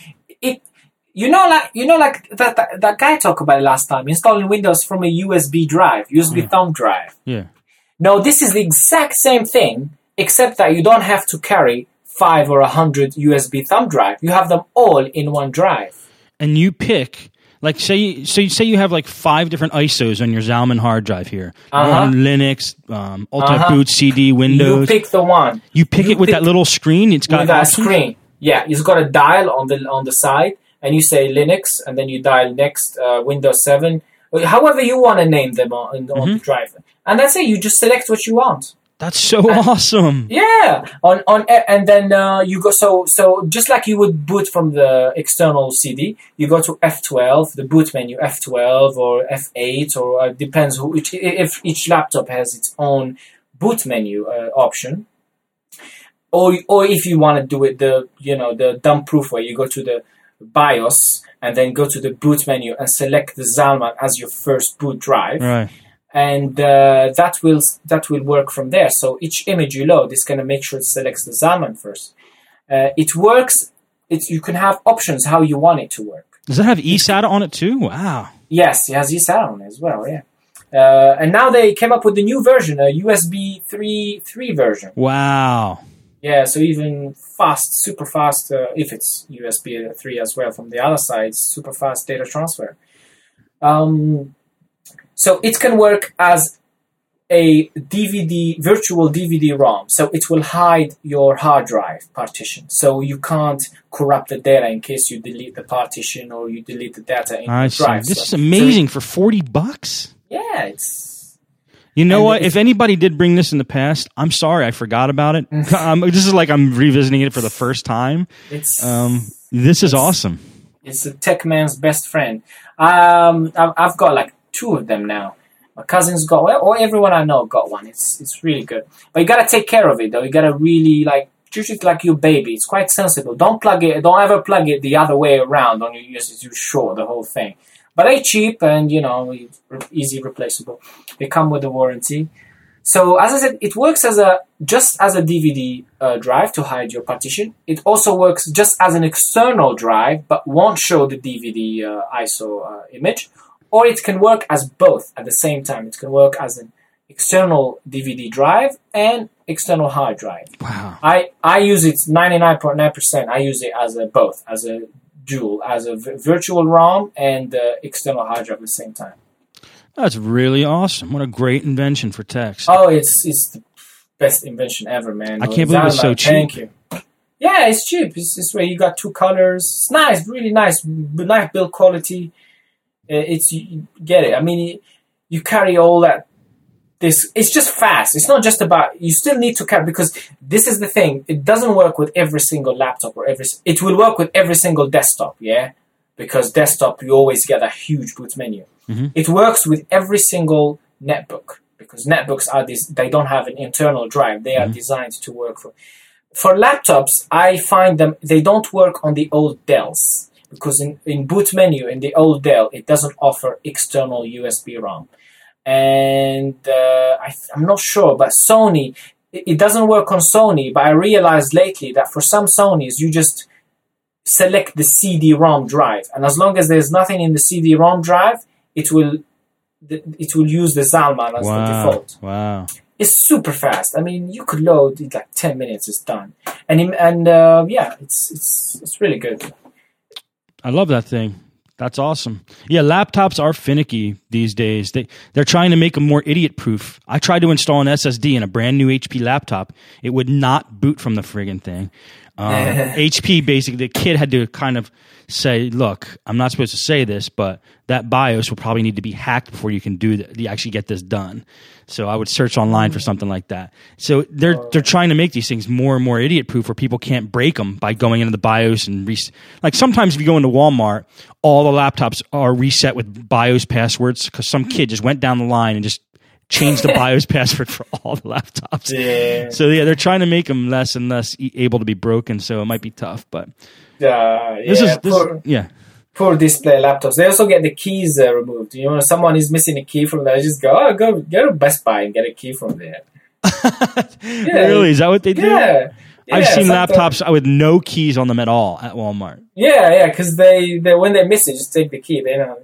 Like that guy talked about it last time, installing Windows from a USB drive, USB thumb drive. Yeah. No, this is the exact same thing, except that you don't have to carry 5 or 100 USB thumb drive. You have them all in one drive. And you pick, like, say you have like 5 different ISOs on your Zalman hard drive here. On Linux, Ultimate Boot, CD, Windows. You pick the one. You pick it with that little screen. It's got that screen. Yeah, it's got a dial on the side. And you say Linux, and then you dial next, Windows 7, however you want to name them on the drive. And that's it. You just select what you want. That's so awesome. Yeah. And then you go. So just like you would boot from the external CD, you go to F12, the boot menu, F12 or F8, or depends if each laptop has its own boot menu option. Or if you want to do it the dump proof way, you go to the BIOS and then go to the boot menu and select the Zalman as your first boot drive, right? And that will work from there. So each image you load is going to make sure it selects the Zalman first. It works. You can have options how you want it to work. Does it have eSATA on it too? Wow. Yes, it has eSATA on it as well. Yeah. And now they came up with the new version, a USB 3 version. Wow. Yeah, so even super fast, if it's USB 3 as well from the other side, super fast data transfer. So it can work as a virtual DVD ROM. So it will hide your hard drive partition. So you can't corrupt the data in case you delete the partition or you delete the data in the drive. This is amazing for $40. Yeah, it's... You know what? If anybody did bring this in the past, I'm sorry I forgot about it. This is like I'm revisiting it for the first time. This is awesome. It's a tech man's best friend. I've got like 2 of them now. My cousin's got one, or everyone I know got one. It's really good. But you gotta take care of it though. You gotta really treat it like your baby. It's quite sensible. Don't ever plug it the other way around on your USB. You short the whole thing. But they're cheap and easy replaceable. They come with a warranty. So as I said, it works just as a DVD drive to hide your partition. It also works just as an external drive, but won't show the DVD ISO image. Or it can work as both at the same time. It can work as an external DVD drive and external hard drive. Wow. I use it 99.9%. I use it as both, as a dual, as a virtual ROM and external hard drive at the same time. That's really awesome. What a great invention for text. Oh, it's the best invention ever, man. I can't believe it's so cheap. Thank you. Yeah, it's cheap. It's this way. You got 2 colors. It's nice, really nice build quality. You get it. I mean, you carry all that. It's just fast. It's not just about. You still need to carry, because this is the thing. It doesn't work with every single laptop it will work with every single desktop. Yeah, because desktop you always get a huge boot menu. Mm-hmm. It works with every single netbook because netbooks they don't have an internal drive. They are designed to work for laptops. I find they don't work on the old Dells. Because in boot menu, in the old Dell, it doesn't offer external USB ROM. And I'm not sure, but Sony, it doesn't work on Sony, but I realized lately that for some Sonys, you just select the CD-ROM drive. And as long as there's nothing in the CD-ROM drive, it will use the Zalman as the default. Wow. It's super fast. I mean, you could load it like 10 minutes, it's done. And it's really good. I love that thing. That's awesome. Yeah, laptops are finicky these days. They're trying to make them more idiot-proof. I tried to install an SSD in a brand new HP laptop. It would not boot from the friggin' thing. HP, basically, the kid had to kind of say, look, I'm not supposed to say this, but that BIOS will probably need to be hacked before you can actually get this done. So I would search online for something like that. So they're trying to make these things more and more idiot-proof where people can't break them by going into the BIOS and like sometimes if you go into Walmart, all the laptops are reset with BIOS passwords because some kid just went down the line and just changed the BIOS password for all the laptops. Yeah. So yeah, they're trying to make them less and less able to be broken. So it might be tough, but Poor display laptops. They also get the keys removed. If someone is missing a key from there, just go to Best Buy and get a key from there. Really? Is that what they do? Yeah. I've seen laptops with no keys on them at all at Walmart. Yeah, because they when they miss it, just take the key. They don't.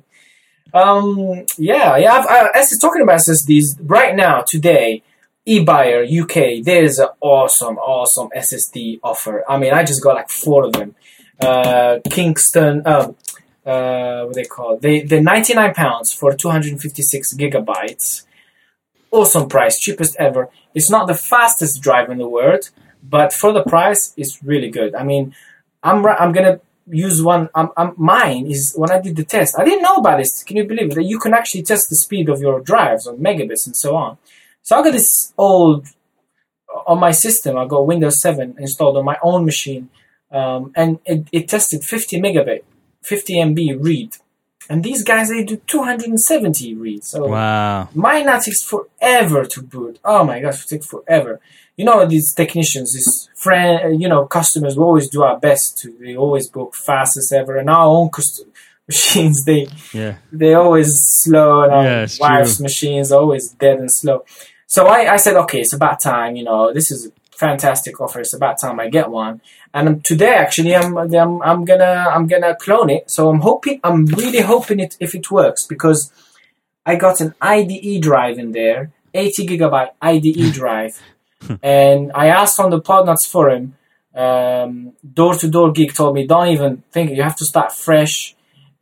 As he's talking about SSDs right now today, eBuyer UK, there's an awesome SSD offer. I mean, I just got like 4 of them. Kingston, what they call? They're £99 for 256 gigabytes. Awesome price, cheapest ever. It's not the fastest drive in the world, but for the price, it's really good. I mean, I'm gonna use one. Mine is when I did the test. I didn't know about this. Can you believe it? That you can actually test the speed of your drives on megabits and so on. So I got this old on my system. I got Windows 7 installed on my own machine. And it tested 50 MB read. And these guys, they do 270 read. So wow. Mine now takes forever to boot. Oh my gosh, it takes forever. These technicians, customers, we always do our best they always book fastest ever. And our own machines, they always slow. And our wife's machines are always dead and slow. So I said, okay, it's about time. This is a fantastic offer. It's about time I get one. And today, actually, I'm gonna clone it. So I'm really hoping if it works, because I got an IDE drive in there, 80 gigabyte IDE drive, and I asked on the Podnuts forum. Door to Door Geek told me, don't even think, you have to start fresh.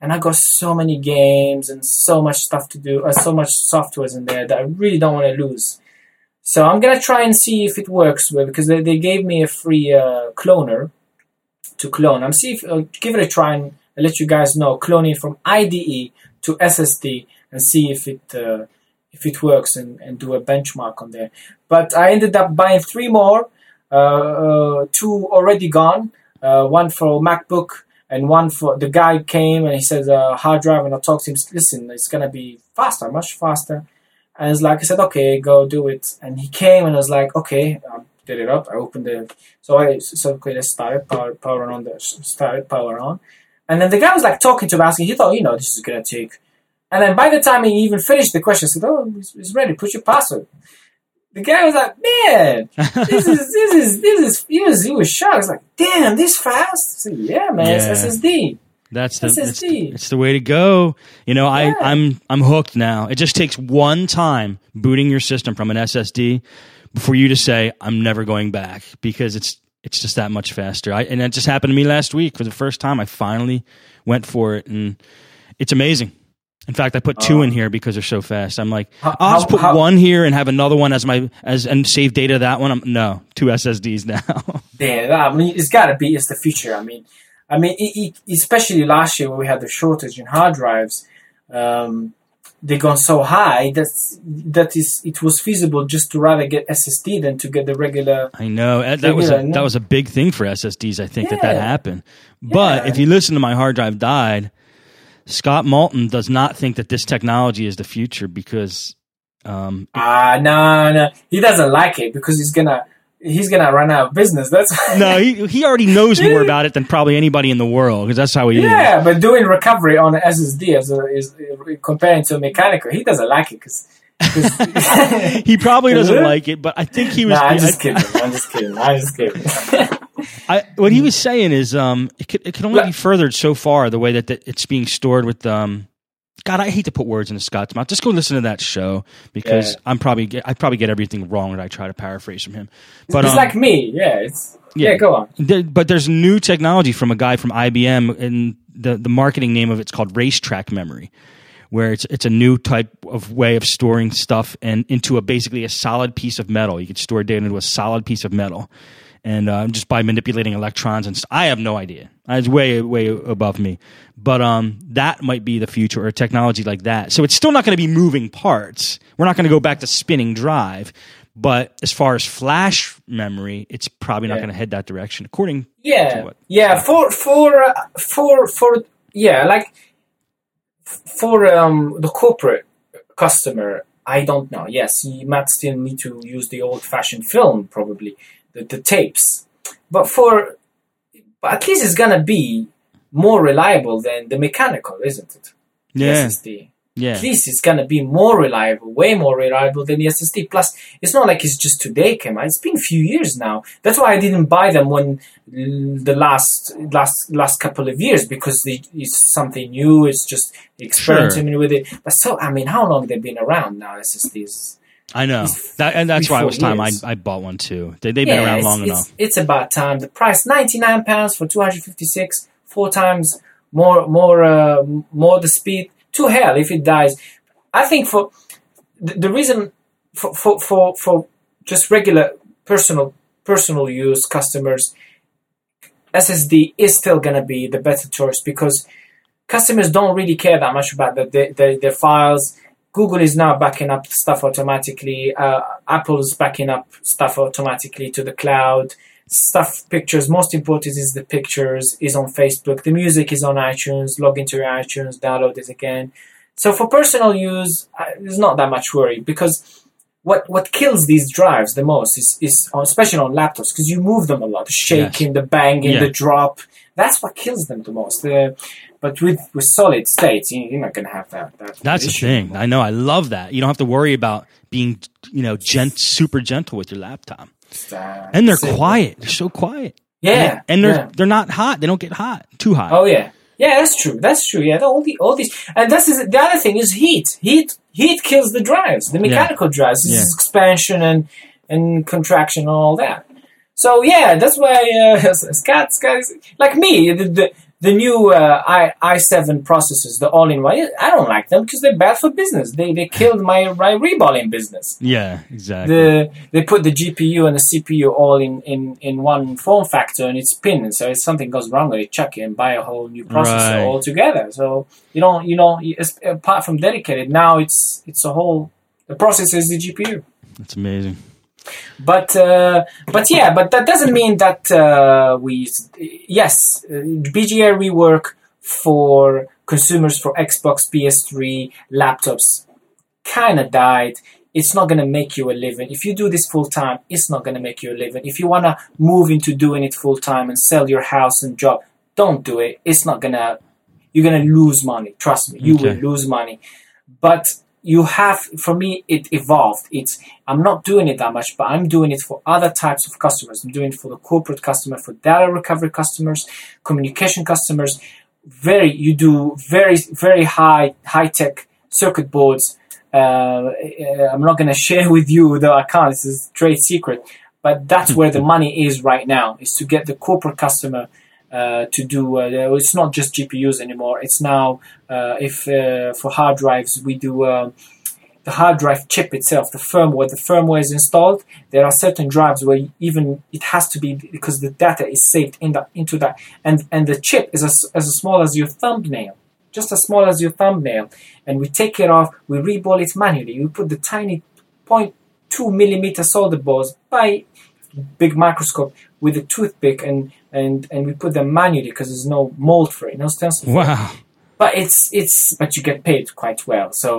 and I got so many games and so much stuff to do, so much softwares in there that I really don't want to lose. So I'm gonna try and see if it works well, because they gave me a free cloner to clone. I'm see if give it a try and I'll let you guys know, cloning from IDE to SSD and see if it works and do a benchmark on there. But I ended up buying 3 more, 2 already gone, one for MacBook and one for, the guy came and he says hard drive, and I talked to him, listen, it's gonna be faster, much faster. And it's like, I said, okay, go do it. And he came and I was like, okay, I did it up. I opened it. So okay, let's start it, power on. And then the guy was like talking to him, asking, he thought, this is going to take. And then by the time he even finished the question, I said, oh, it's ready, put your password. The guy was like, man, he was shocked. I was like, damn, this fast? I said, yeah, man, it's SSD. It's the way to go. I'm hooked now. It just takes one time booting your system from an SSD for you to say, I'm never going back, because it's just that much faster. And that just happened to me last week. For the first time, I finally went for it, and it's amazing. In fact, I put 2 in here because they're so fast. I'm like, I'll just put 1 here and have another one and save data that one. No, 2 SSDs now. Yeah, it's got to be. It's the future. I mean, especially last year when we had the shortage in hard drives, they gone so high it was feasible just to rather get SSD than to get the regular. I know that was a big thing for SSDs. I think that happened. But if you listen to My Hard Drive Died, Scott Moulton does not think that this technology is the future, because no, he doesn't like it because he's gonna run out of business. No, he already knows more about it than probably anybody in the world, because that's how he is. Yeah, but doing recovery on an SSD is comparing to a mechanical, he doesn't like it because he probably doesn't like it. But I think he was. Nah, I'm just kidding. What he was saying is, it can only be furthered so far, the way that it's being stored with. God, I hate to put words into Scott's mouth. Just go listen to that show, because I probably get everything wrong when I try to paraphrase from him. But it's like me, go on. But there's new technology from a guy from IBM, and the marketing name of it's called racetrack memory, where it's a new type of way of storing stuff and into basically a solid piece of metal. You could store data into a solid piece of metal, and just by manipulating electrons and I have no idea. It's way above me. But that might be the future, or technology like that. So it's still not going to be moving parts. We're not going to go back to spinning drive. But as far as flash memory, it's probably not going to head that direction, according to what. Yeah, for the corporate customer, I don't know. Yes, you might still need to use the old-fashioned film, probably the tapes. But at least it's gonna be more reliable than the mechanical, isn't it? Yeah. The SSD. Yeah. At least it's gonna be more reliable, way more reliable than the SSD. Plus, it's not like it's just today came out. It's been a few years now. That's why I didn't buy them when the last couple of years, because it's something new. It's just experimenting with it. But how long have they been around now? SSDs. I know that's why it was time I bought one too. They've been around long enough. It's about time. The price £99 for 256, 4 times more the speed. To hell if it dies. I think for the reason for just regular personal use customers, SSD is still gonna be the better choice, because customers don't really care that much about their files. Google is now backing up stuff automatically. Apple is backing up stuff automatically to the cloud. Pictures, most important is the pictures, is on Facebook. The music is on iTunes. Log into your iTunes, download it again. So for personal use, there's not that much worry, because what kills these drives the most is especially on laptops, because you move them a lot, the shaking, the banging, the drop. That's what kills them the most. But with solid states, you're not going to have that. That's the thing. I know. I love that. You don't have to worry about being, super gentle with your laptop. And they're quiet. They're so quiet. Yeah. And they're not hot. They don't get hot. Too hot. Oh yeah. Yeah, that's true. Yeah, all these, and the other thing is heat. Heat kills the drives, the mechanical drives. This is expansion and contraction and all that. So yeah, that's why Scott is like me. the new i7 processors, the all-in-one, I don't like them because they're bad for business. They killed my reballing business. Yeah, exactly. They put the GPU and the CPU all in one form factor, and it's pinned. So if something goes wrong with it, chuck it and buy a whole new processor altogether. So you don't apart from dedicated, now it's a whole. The processor is the GPU. That's amazing. But that doesn't mean that BGA rework for consumers for Xbox, PS3, laptops kind of died. It's not going to make you a living. If you do this full time, it's not going to make you a living. If you want to move into doing it full time and sell your house and job, don't do it. It's not going to, you're going to lose money. Trust me, you will lose money. But for me, it evolved. I'm not doing it that much, but I'm doing it for other types of customers. I'm doing it for the corporate customer, for data recovery customers, communication customers. You do very, very high-tech circuit boards. I'm not going to share with you, though I can't. This is trade secret. But that's where the money is right now, is to get the corporate customer to do. It's not just GPUs anymore. It's now, for hard drives, we do the hard drive chip itself, the firmware is installed. There are certain drives where even it has to be, because the data is saved into that, and the chip is as small as your thumbnail, just as small as your thumbnail, and we take it off, we reball it manually. We put the tiny 0.2 millimeter solder balls by big microscope with a toothpick, and we put them manually because there's no mold for it, no stencil. Wow! But but you get paid quite well. So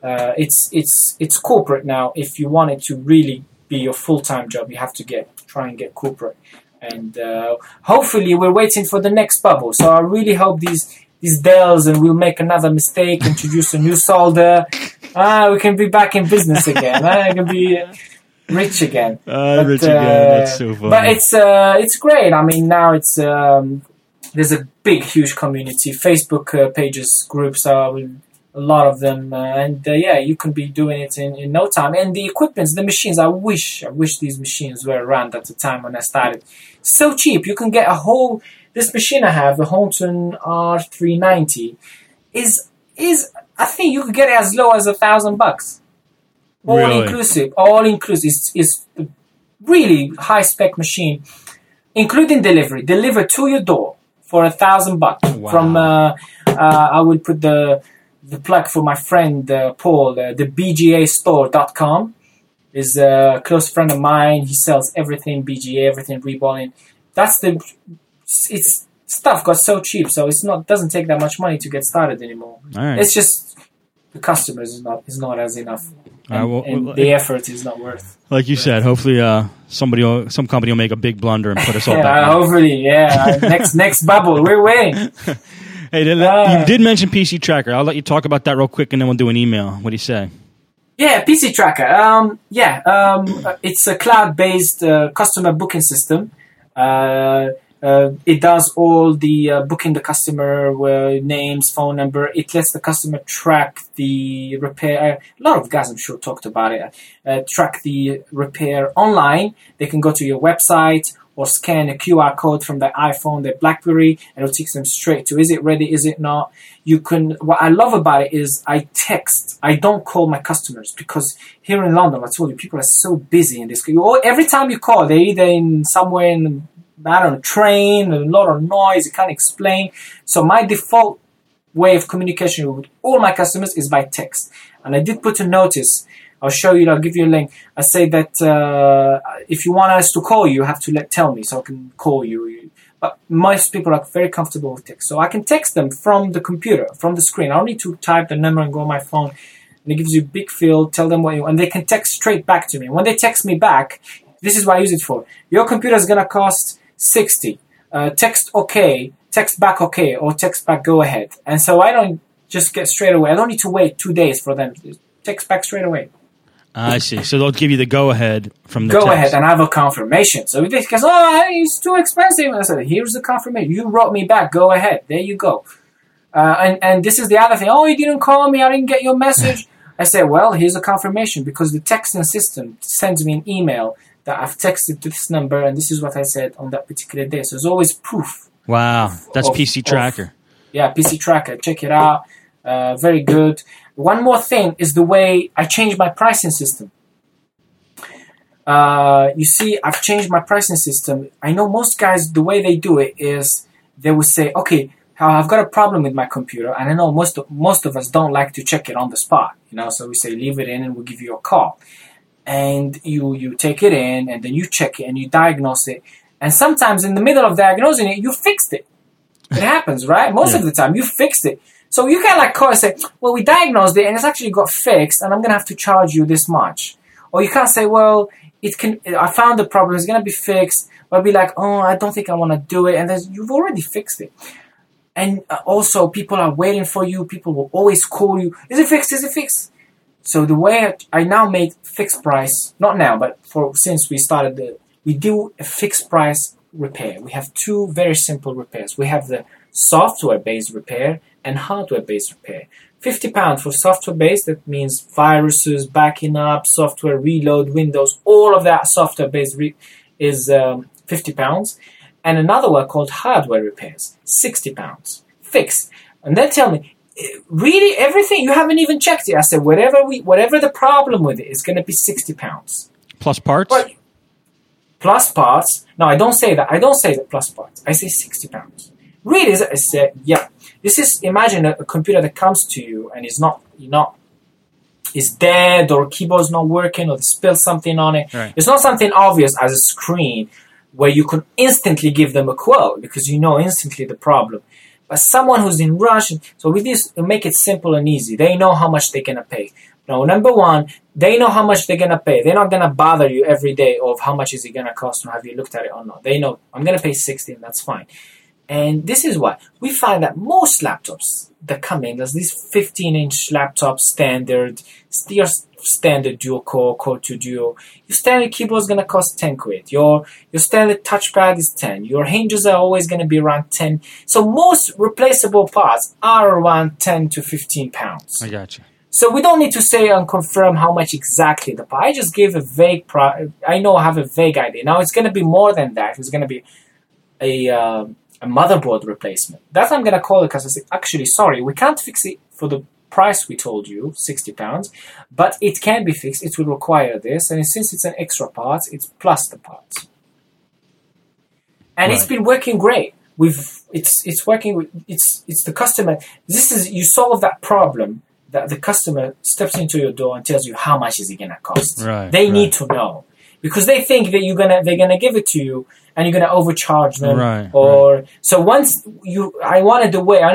it's corporate now. If you want it to really be your full-time job, you have to try and get corporate. And hopefully, we're waiting for the next bubble. So I really hope these Dells, and we'll make another mistake, introduce a new solder. We can be back in business again. We can be rich again. Rich again. That's so funny. But it's great. I mean, now it's there's a big, huge community. Facebook pages, groups are a lot of them, you can be doing it in no time. And the equipment, the machines, I wish these machines were around at the time when I started. So cheap. You can get this machine I have, the Holton R390, is I think you could get it as low as $1,000. All inclusive. It's a really high spec machine, including delivery. Delivered to your door for $1,000. Wow. From I will put the plug for my friend Paul. The BGAstore.com is a close friend of mine. He sells everything BGA, everything reballing. It's stuff got so cheap, so doesn't take that much money to get started anymore. Right. It's just the customers is not as enough. And the effort is not worth. Like you said, hopefully some company will make a big blunder and put us all back. Hopefully, next bubble, we're waiting. Hey, you did mention PC Tracker. I'll let you talk about that real quick, and then we'll do an email. What do you say? Yeah, PC Tracker. It's a cloud-based customer booking system. It does all the booking the customer names, phone number. It lets the customer track the repair. A lot of guys, I'm sure, talked about it. Track the repair online. They can go to your website or scan a QR code from their iPhone, their BlackBerry, and it'll take them straight to, is it ready, is it not? What I love about it is I text. I don't call my customers, because here in London, I told you, people are so busy in this. Every time you call, they're either somewhere in train, a lot of noise, you can't explain. So my default way of communication with all my customers is by text. And I did put a notice. I'll show you, I'll give you a link. I say that if you want us to call you, you have to tell me so I can call you. But most people are very comfortable with text. So I can text them from the computer, from the screen. I don't need to type the number and go on my phone. And it gives you a big field, tell them what and they can text straight back to me. When they text me back, this is what I use it for. Your computer is going to cost 60. Text okay, text back okay, or text back go ahead. And so I don't just get straight away. I don't need to wait 2 days for them. Text back straight away. I see. So they'll give you the go-ahead from the text. Go-ahead, and I have a confirmation. So if they goes, it's too expensive. And I said, here's the confirmation. You wrote me back. Go ahead. There you go. And this is the other thing. You didn't call me. I didn't get your message. I said, well, here's a confirmation, because the texting system sends me an email that I've texted to this number, and this is what I said on that particular day. So there's always proof Wow, that's PC Tracker. PC Tracker. Check it out. Very good. One more thing is the way I changed my pricing system. You see, I've changed my pricing system. I know most guys, the way they do it is they will say, okay, I've got a problem with my computer, and I know most of us don't like to check it on the spot, so we say leave it in and we'll give you a call. And you take it in, and then you check it and you diagnose it. And sometimes in the middle of diagnosing it, you fixed it. It happens, right? Most of the time, you fixed it. So you can call and say, well, we diagnosed it and it's actually got fixed, and I'm going to have to charge you this much. Or you can't say, well, I found the problem, it's going to be fixed. But be like, oh, I don't think I want to do it. And then you've already fixed it. And also, people are waiting for you. People will always call you. Is it fixed? Is it fixed? So the way I now make fixed price, not now, but since we started, we do a fixed price repair. We have two very simple repairs. We have the software-based repair and hardware-based repair. £50 for software-based, that means viruses, backing up, software reload, Windows, all of that software-based is £50. And another one called hardware repairs, £60, fixed. And then tell me, really everything? You haven't even checked it. I said, whatever the problem with it is going to be £60. Plus parts? But, plus parts. No, I don't say that. I don't say that plus parts. I say £60. Really? I said, yeah. This is, imagine a computer that comes to you and is dead, or keyboard's not working, or they spill something on it. Right. It's not something obvious as a screen where you can instantly give them a quote because you know instantly the problem. But someone who's in rush, so with this, we make it simple and easy. They know how much they're going to pay. Now, number one, they know how much they're going to pay. They're not going to bother you every day of how much is it going to cost, or have you looked at it or not. They know, I'm going to pay 60, and that's fine. And this is why we find that most laptops that come in, there's these 15-inch laptops, standard dual core, Core 2 Duo. Your standard keyboard is going to cost 10 quid. Your standard touchpad is 10. Your hinges are always going to be around 10. So most replaceable parts are around 10 to 15 pounds. I got you. So we don't need to say and confirm how much exactly the part. I just gave a vague I know I have a vague idea. Now it's going to be more than that. It's going to be a motherboard replacement. That's what I'm going to call it, because I say, actually, sorry, we can't fix it for the price we told you, £60, but it can be fixed. It will require this, and since it's an extra part, it's plus the parts. And It's been working great. It's working. It's the customer. You solve that problem that the customer steps into your door and tells you how much is it going to cost. Right. They need to know, because they think that they're gonna give it to you and you're gonna overcharge them. Right. So once I wanted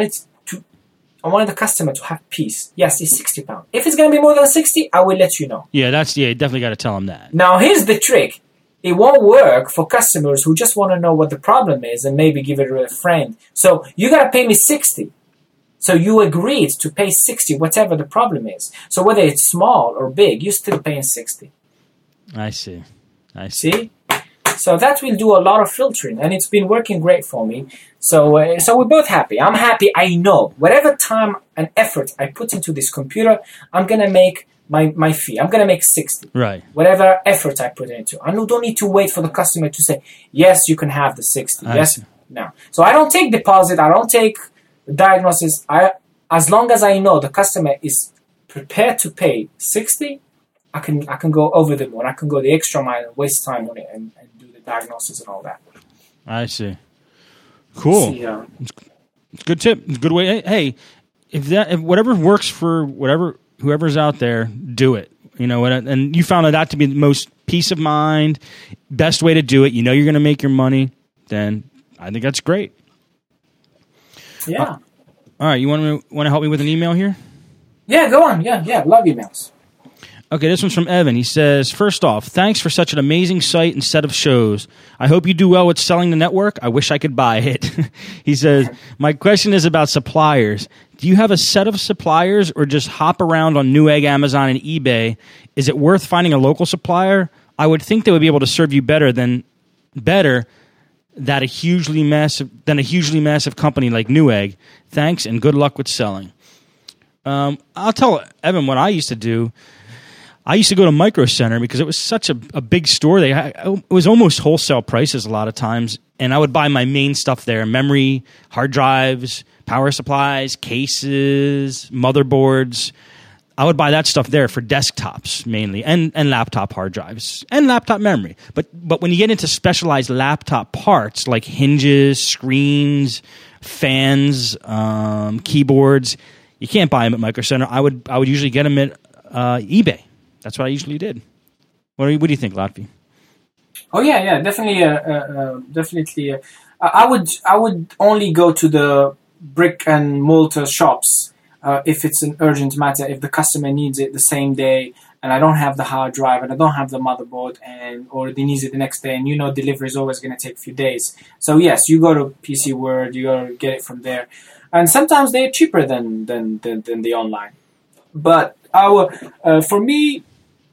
the customer to have peace. Yes, it's £60. If it's gonna be more than 60, I will let you know. Yeah, you definitely got to tell them that. Now here's the trick. It won't work for customers who just want to know what the problem is and maybe give it to a friend. So you gotta pay me 60. So you agreed to pay 60, whatever the problem is. So whether it's small or big, you're still paying 60. I see. See? So that will do a lot of filtering, and it's been working great for me. So we're both happy. I'm happy. I know whatever time and effort I put into this computer, I'm going to make my fee. I'm going to make 60. Right. Whatever effort I put into. I don't need to wait for the customer to say, yes, you can have the 60. No. So I don't take deposit. I don't take diagnosis. As long as I know the customer is prepared to pay 60, I can go over the moon. I can go the extra mile and waste time on it and do the diagnosis and all that. I see. Cool. It's a good tip. It's a good way. Hey, if whatever works for whoever's out there, do it. And you found that to be the most peace of mind, best way to do it. You're going to make your money. Then I think that's great. Yeah. All right. You want to help me with an email here? Yeah. Go on. Yeah. Love emails. Okay, this one's from Evan. He says, first off, thanks for such an amazing site and set of shows. I hope you do well with selling the network. I wish I could buy it. He says, my question is about suppliers. Do you have a set of suppliers or just hop around on Newegg, Amazon, and eBay? Is it worth finding a local supplier? I would think they would be able to serve you better than a hugely massive company like Newegg. Thanks, and good luck with selling. I'll tell Evan what I used to do. I used to go to Micro Center because it was such a big store. It was almost wholesale prices a lot of times, and I would buy my main stuff there: memory, hard drives, power supplies, cases, motherboards. I would buy that stuff there for desktops mainly, and laptop hard drives and laptop memory. But when you get into specialized laptop parts like hinges, screens, fans, keyboards, you can't buy them at Micro Center. I would usually get them at eBay. That's what I usually did. What do you think, Lotfi? Oh yeah, definitely, definitely. I would only go to the brick and mortar shops if it's an urgent matter. If the customer needs it the same day, and I don't have the hard drive, and I don't have the motherboard, or they need it the next day, and delivery is always going to take a few days. So yes, you go to PC World, you go to get it from there, and sometimes they're cheaper than the online. But for me,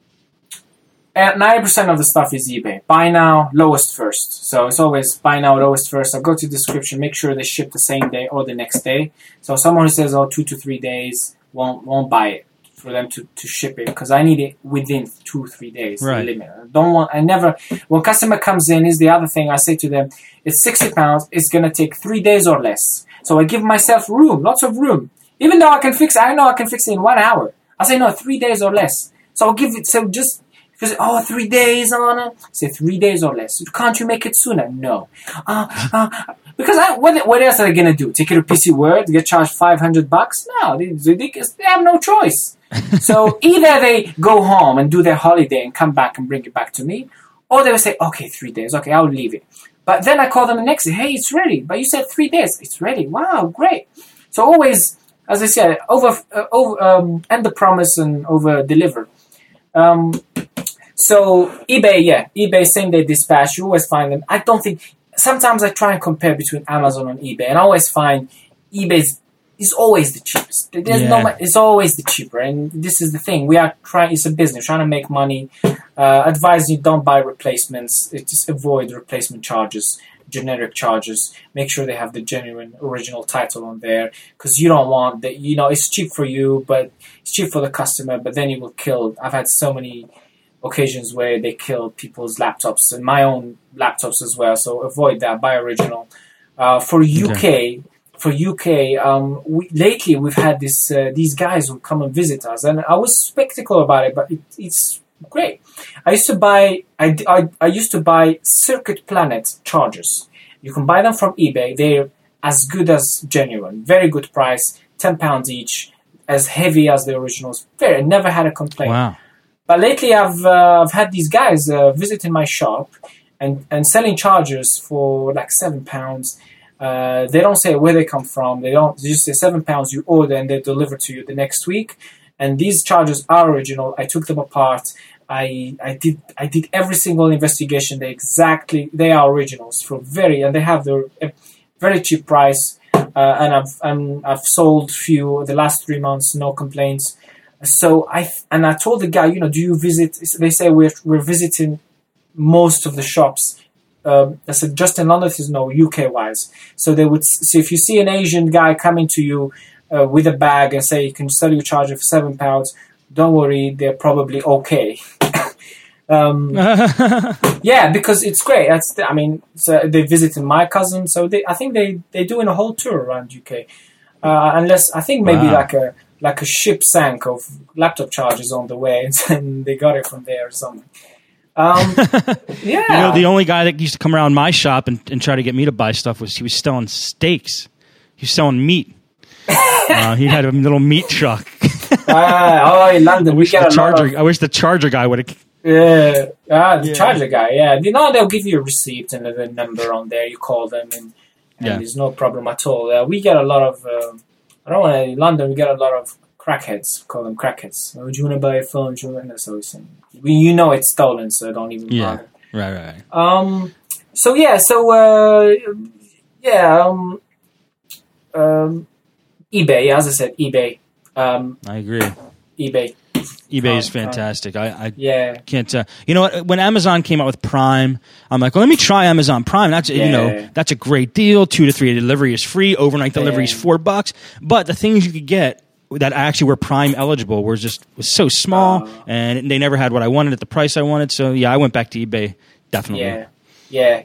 90% of the stuff is eBay. Buy now, lowest first. So it's always buy now, lowest first. I'll go to the description, make sure they ship the same day or the next day. So someone who says, 2 to 3 days, won't buy it for them to ship it, because I need it within 2-3 days. Right. Limit. When customer comes in, is the other thing I say to them, it's £60, it's going to take 3 days or less. So I give myself room, lots of room. Even though I know I can fix it in 1 hour. I say, no, 3 days or less. So I'll give it, because 3 days on it. Say 3 days or less. Can't you make it sooner? No. Because what else are they gonna do? Take it to PC World, get charged $500? No, they have no choice. So either they go home and do their holiday and come back and bring it back to me, or they will say, okay, 3 days. Okay, I'll leave it. But then I call them the next day. Hey, it's ready. But you said 3 days. It's ready. Wow, great. So always, as I said, under promise and over deliver. So eBay same day dispatch. You always find them. I don't think. Sometimes I try and compare between Amazon and eBay, and I always find eBay is always the cheapest. It's always the cheaper, and this is the thing. We are trying. It's a business, trying to make money. Advise you don't buy replacements. Just avoid replacement charges, generic charges. Make sure they have the genuine original title on there, because you don't want that. It's cheap for you, but it's cheap for the customer. But then you will kill. I've had so many occasions where they kill people's laptops and my own laptops as well. So avoid that. Buy original. For UK, lately we've had these guys who come and visit us, and I was skeptical about it, but it's great. I used to buy Circuit Planet chargers. You can buy them from eBay. They're as good as genuine. Very good price. £10 each. As heavy as the originals. I never had a complaint. Wow. But lately, I've had these guys visiting my shop and selling chargers for like £7. They don't say where they come from. They just say £7. You order and they deliver to you the next week. And these chargers are original. I took them apart. I did every single investigation. They are originals and they have a very cheap price. And I've sold few the last 3 months, no complaints. So I told the guy, do you visit? They say we're visiting most of the shops. I said just in London, there's no UK wise. So they would. So if you see an Asian guy coming to you with a bag and say you can sell your charger for £7, don't worry, they're probably okay. Yeah, because it's great. So they visited my cousin, so I think they're doing a whole tour around UK. Unless I think maybe like a ship sank of laptop chargers on the way, and they got it from there or something. Yeah. The only guy that used to come around my shop and try to get me to buy stuff he was selling steaks. He was selling meat. He had a little meat truck. In London, I wish the charger guy would have. The charger guy. Yeah, they'll give you a receipt and a number on there. You call them, and there's no problem at all. We get a lot of. In London, we get a lot of crackheads. Call them crackheads. Oh, do you want to buy a phone? So it's stolen, so don't even bother. Right. eBay. As I said, eBay. I agree. eBay is fantastic. I can't. When Amazon came out with Prime, I'm like, well, let me try Amazon Prime. That's that's a great deal. 2 to 3 delivery is free. Overnight delivery is $4. But the things you could get that actually were Prime eligible was so small, and they never had what I wanted at the price I wanted. So yeah, I went back to eBay. Definitely. Yeah.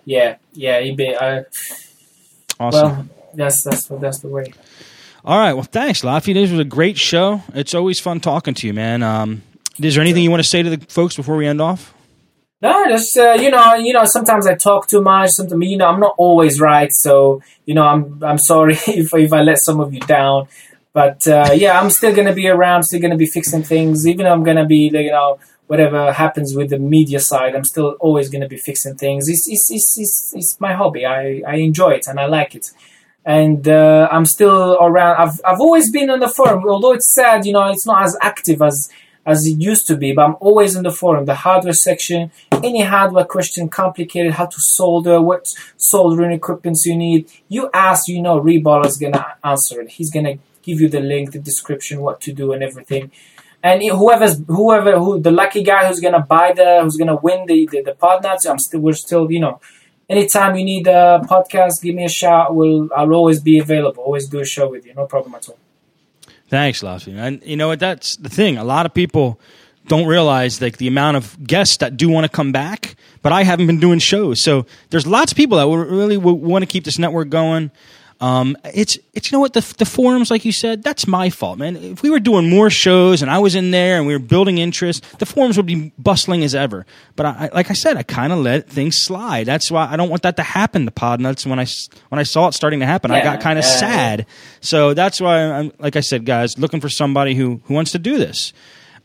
eBay. Awesome. Well, that's the way. All right. Well, thanks, Laffy. This was a great show. It's always fun talking to you, man. Is there anything you want to say to the folks before we end off? No, just sometimes I talk too much. Sometimes I'm not always right, so I'm sorry if I let some of you down. But I'm still gonna be around. Still gonna be fixing things. Even though I'm gonna be whatever happens with the media side, I'm still always gonna be fixing things. It's my hobby. I enjoy it and I like it. And I'm still around. I've always been on the forum, although it's sad. It's not as active as it used to be, but I'm always in the forum, the hardware section, any hardware question, complicated, how to solder, what soldering equipments you need. You ask, Reballer is going to answer it. He's going to give you the link, the description, what to do and everything. And whoever the lucky guy who's going to who's going to win the pod nuts, we're still, anytime you need a podcast, give me a shout. I'll always be available, always do a show with you. No problem at all. Thanks, Laffy. And you know what? That's the thing. A lot of people don't realize the amount of guests that do want to come back, but I haven't been doing shows. So there's lots of people that really want to keep this network going. It's the forums, like you said, that's my fault, man. If we were doing more shows and I was in there and we were building interest, the forums would be bustling as ever. But like I said, I kind of let things slide. That's why I don't want that to happen to Podnuts. When I saw it starting to happen, I got kind of sad. So that's why I'm, like I said, guys, looking for somebody who wants to do this.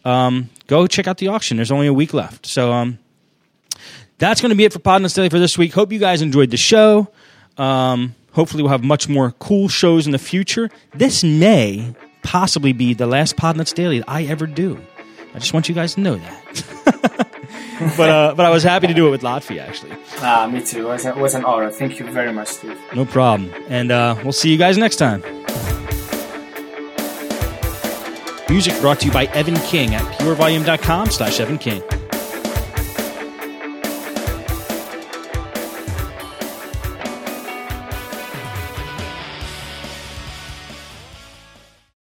Go check out the auction. There's only a week left. So, that's going to be it for Podnuts Daily for this week. Hope you guys enjoyed the show. Hopefully we'll have much more cool shows in the future. This may possibly be the last Podnuts Daily that I ever do. I just want you guys to know that. but I was happy to do it with Laffy, actually. Me too. It was an honor. Thank you very much, Steve. No problem. And we'll see you guys next time. Music brought to you by Evan King at purevolume.com/Evan King.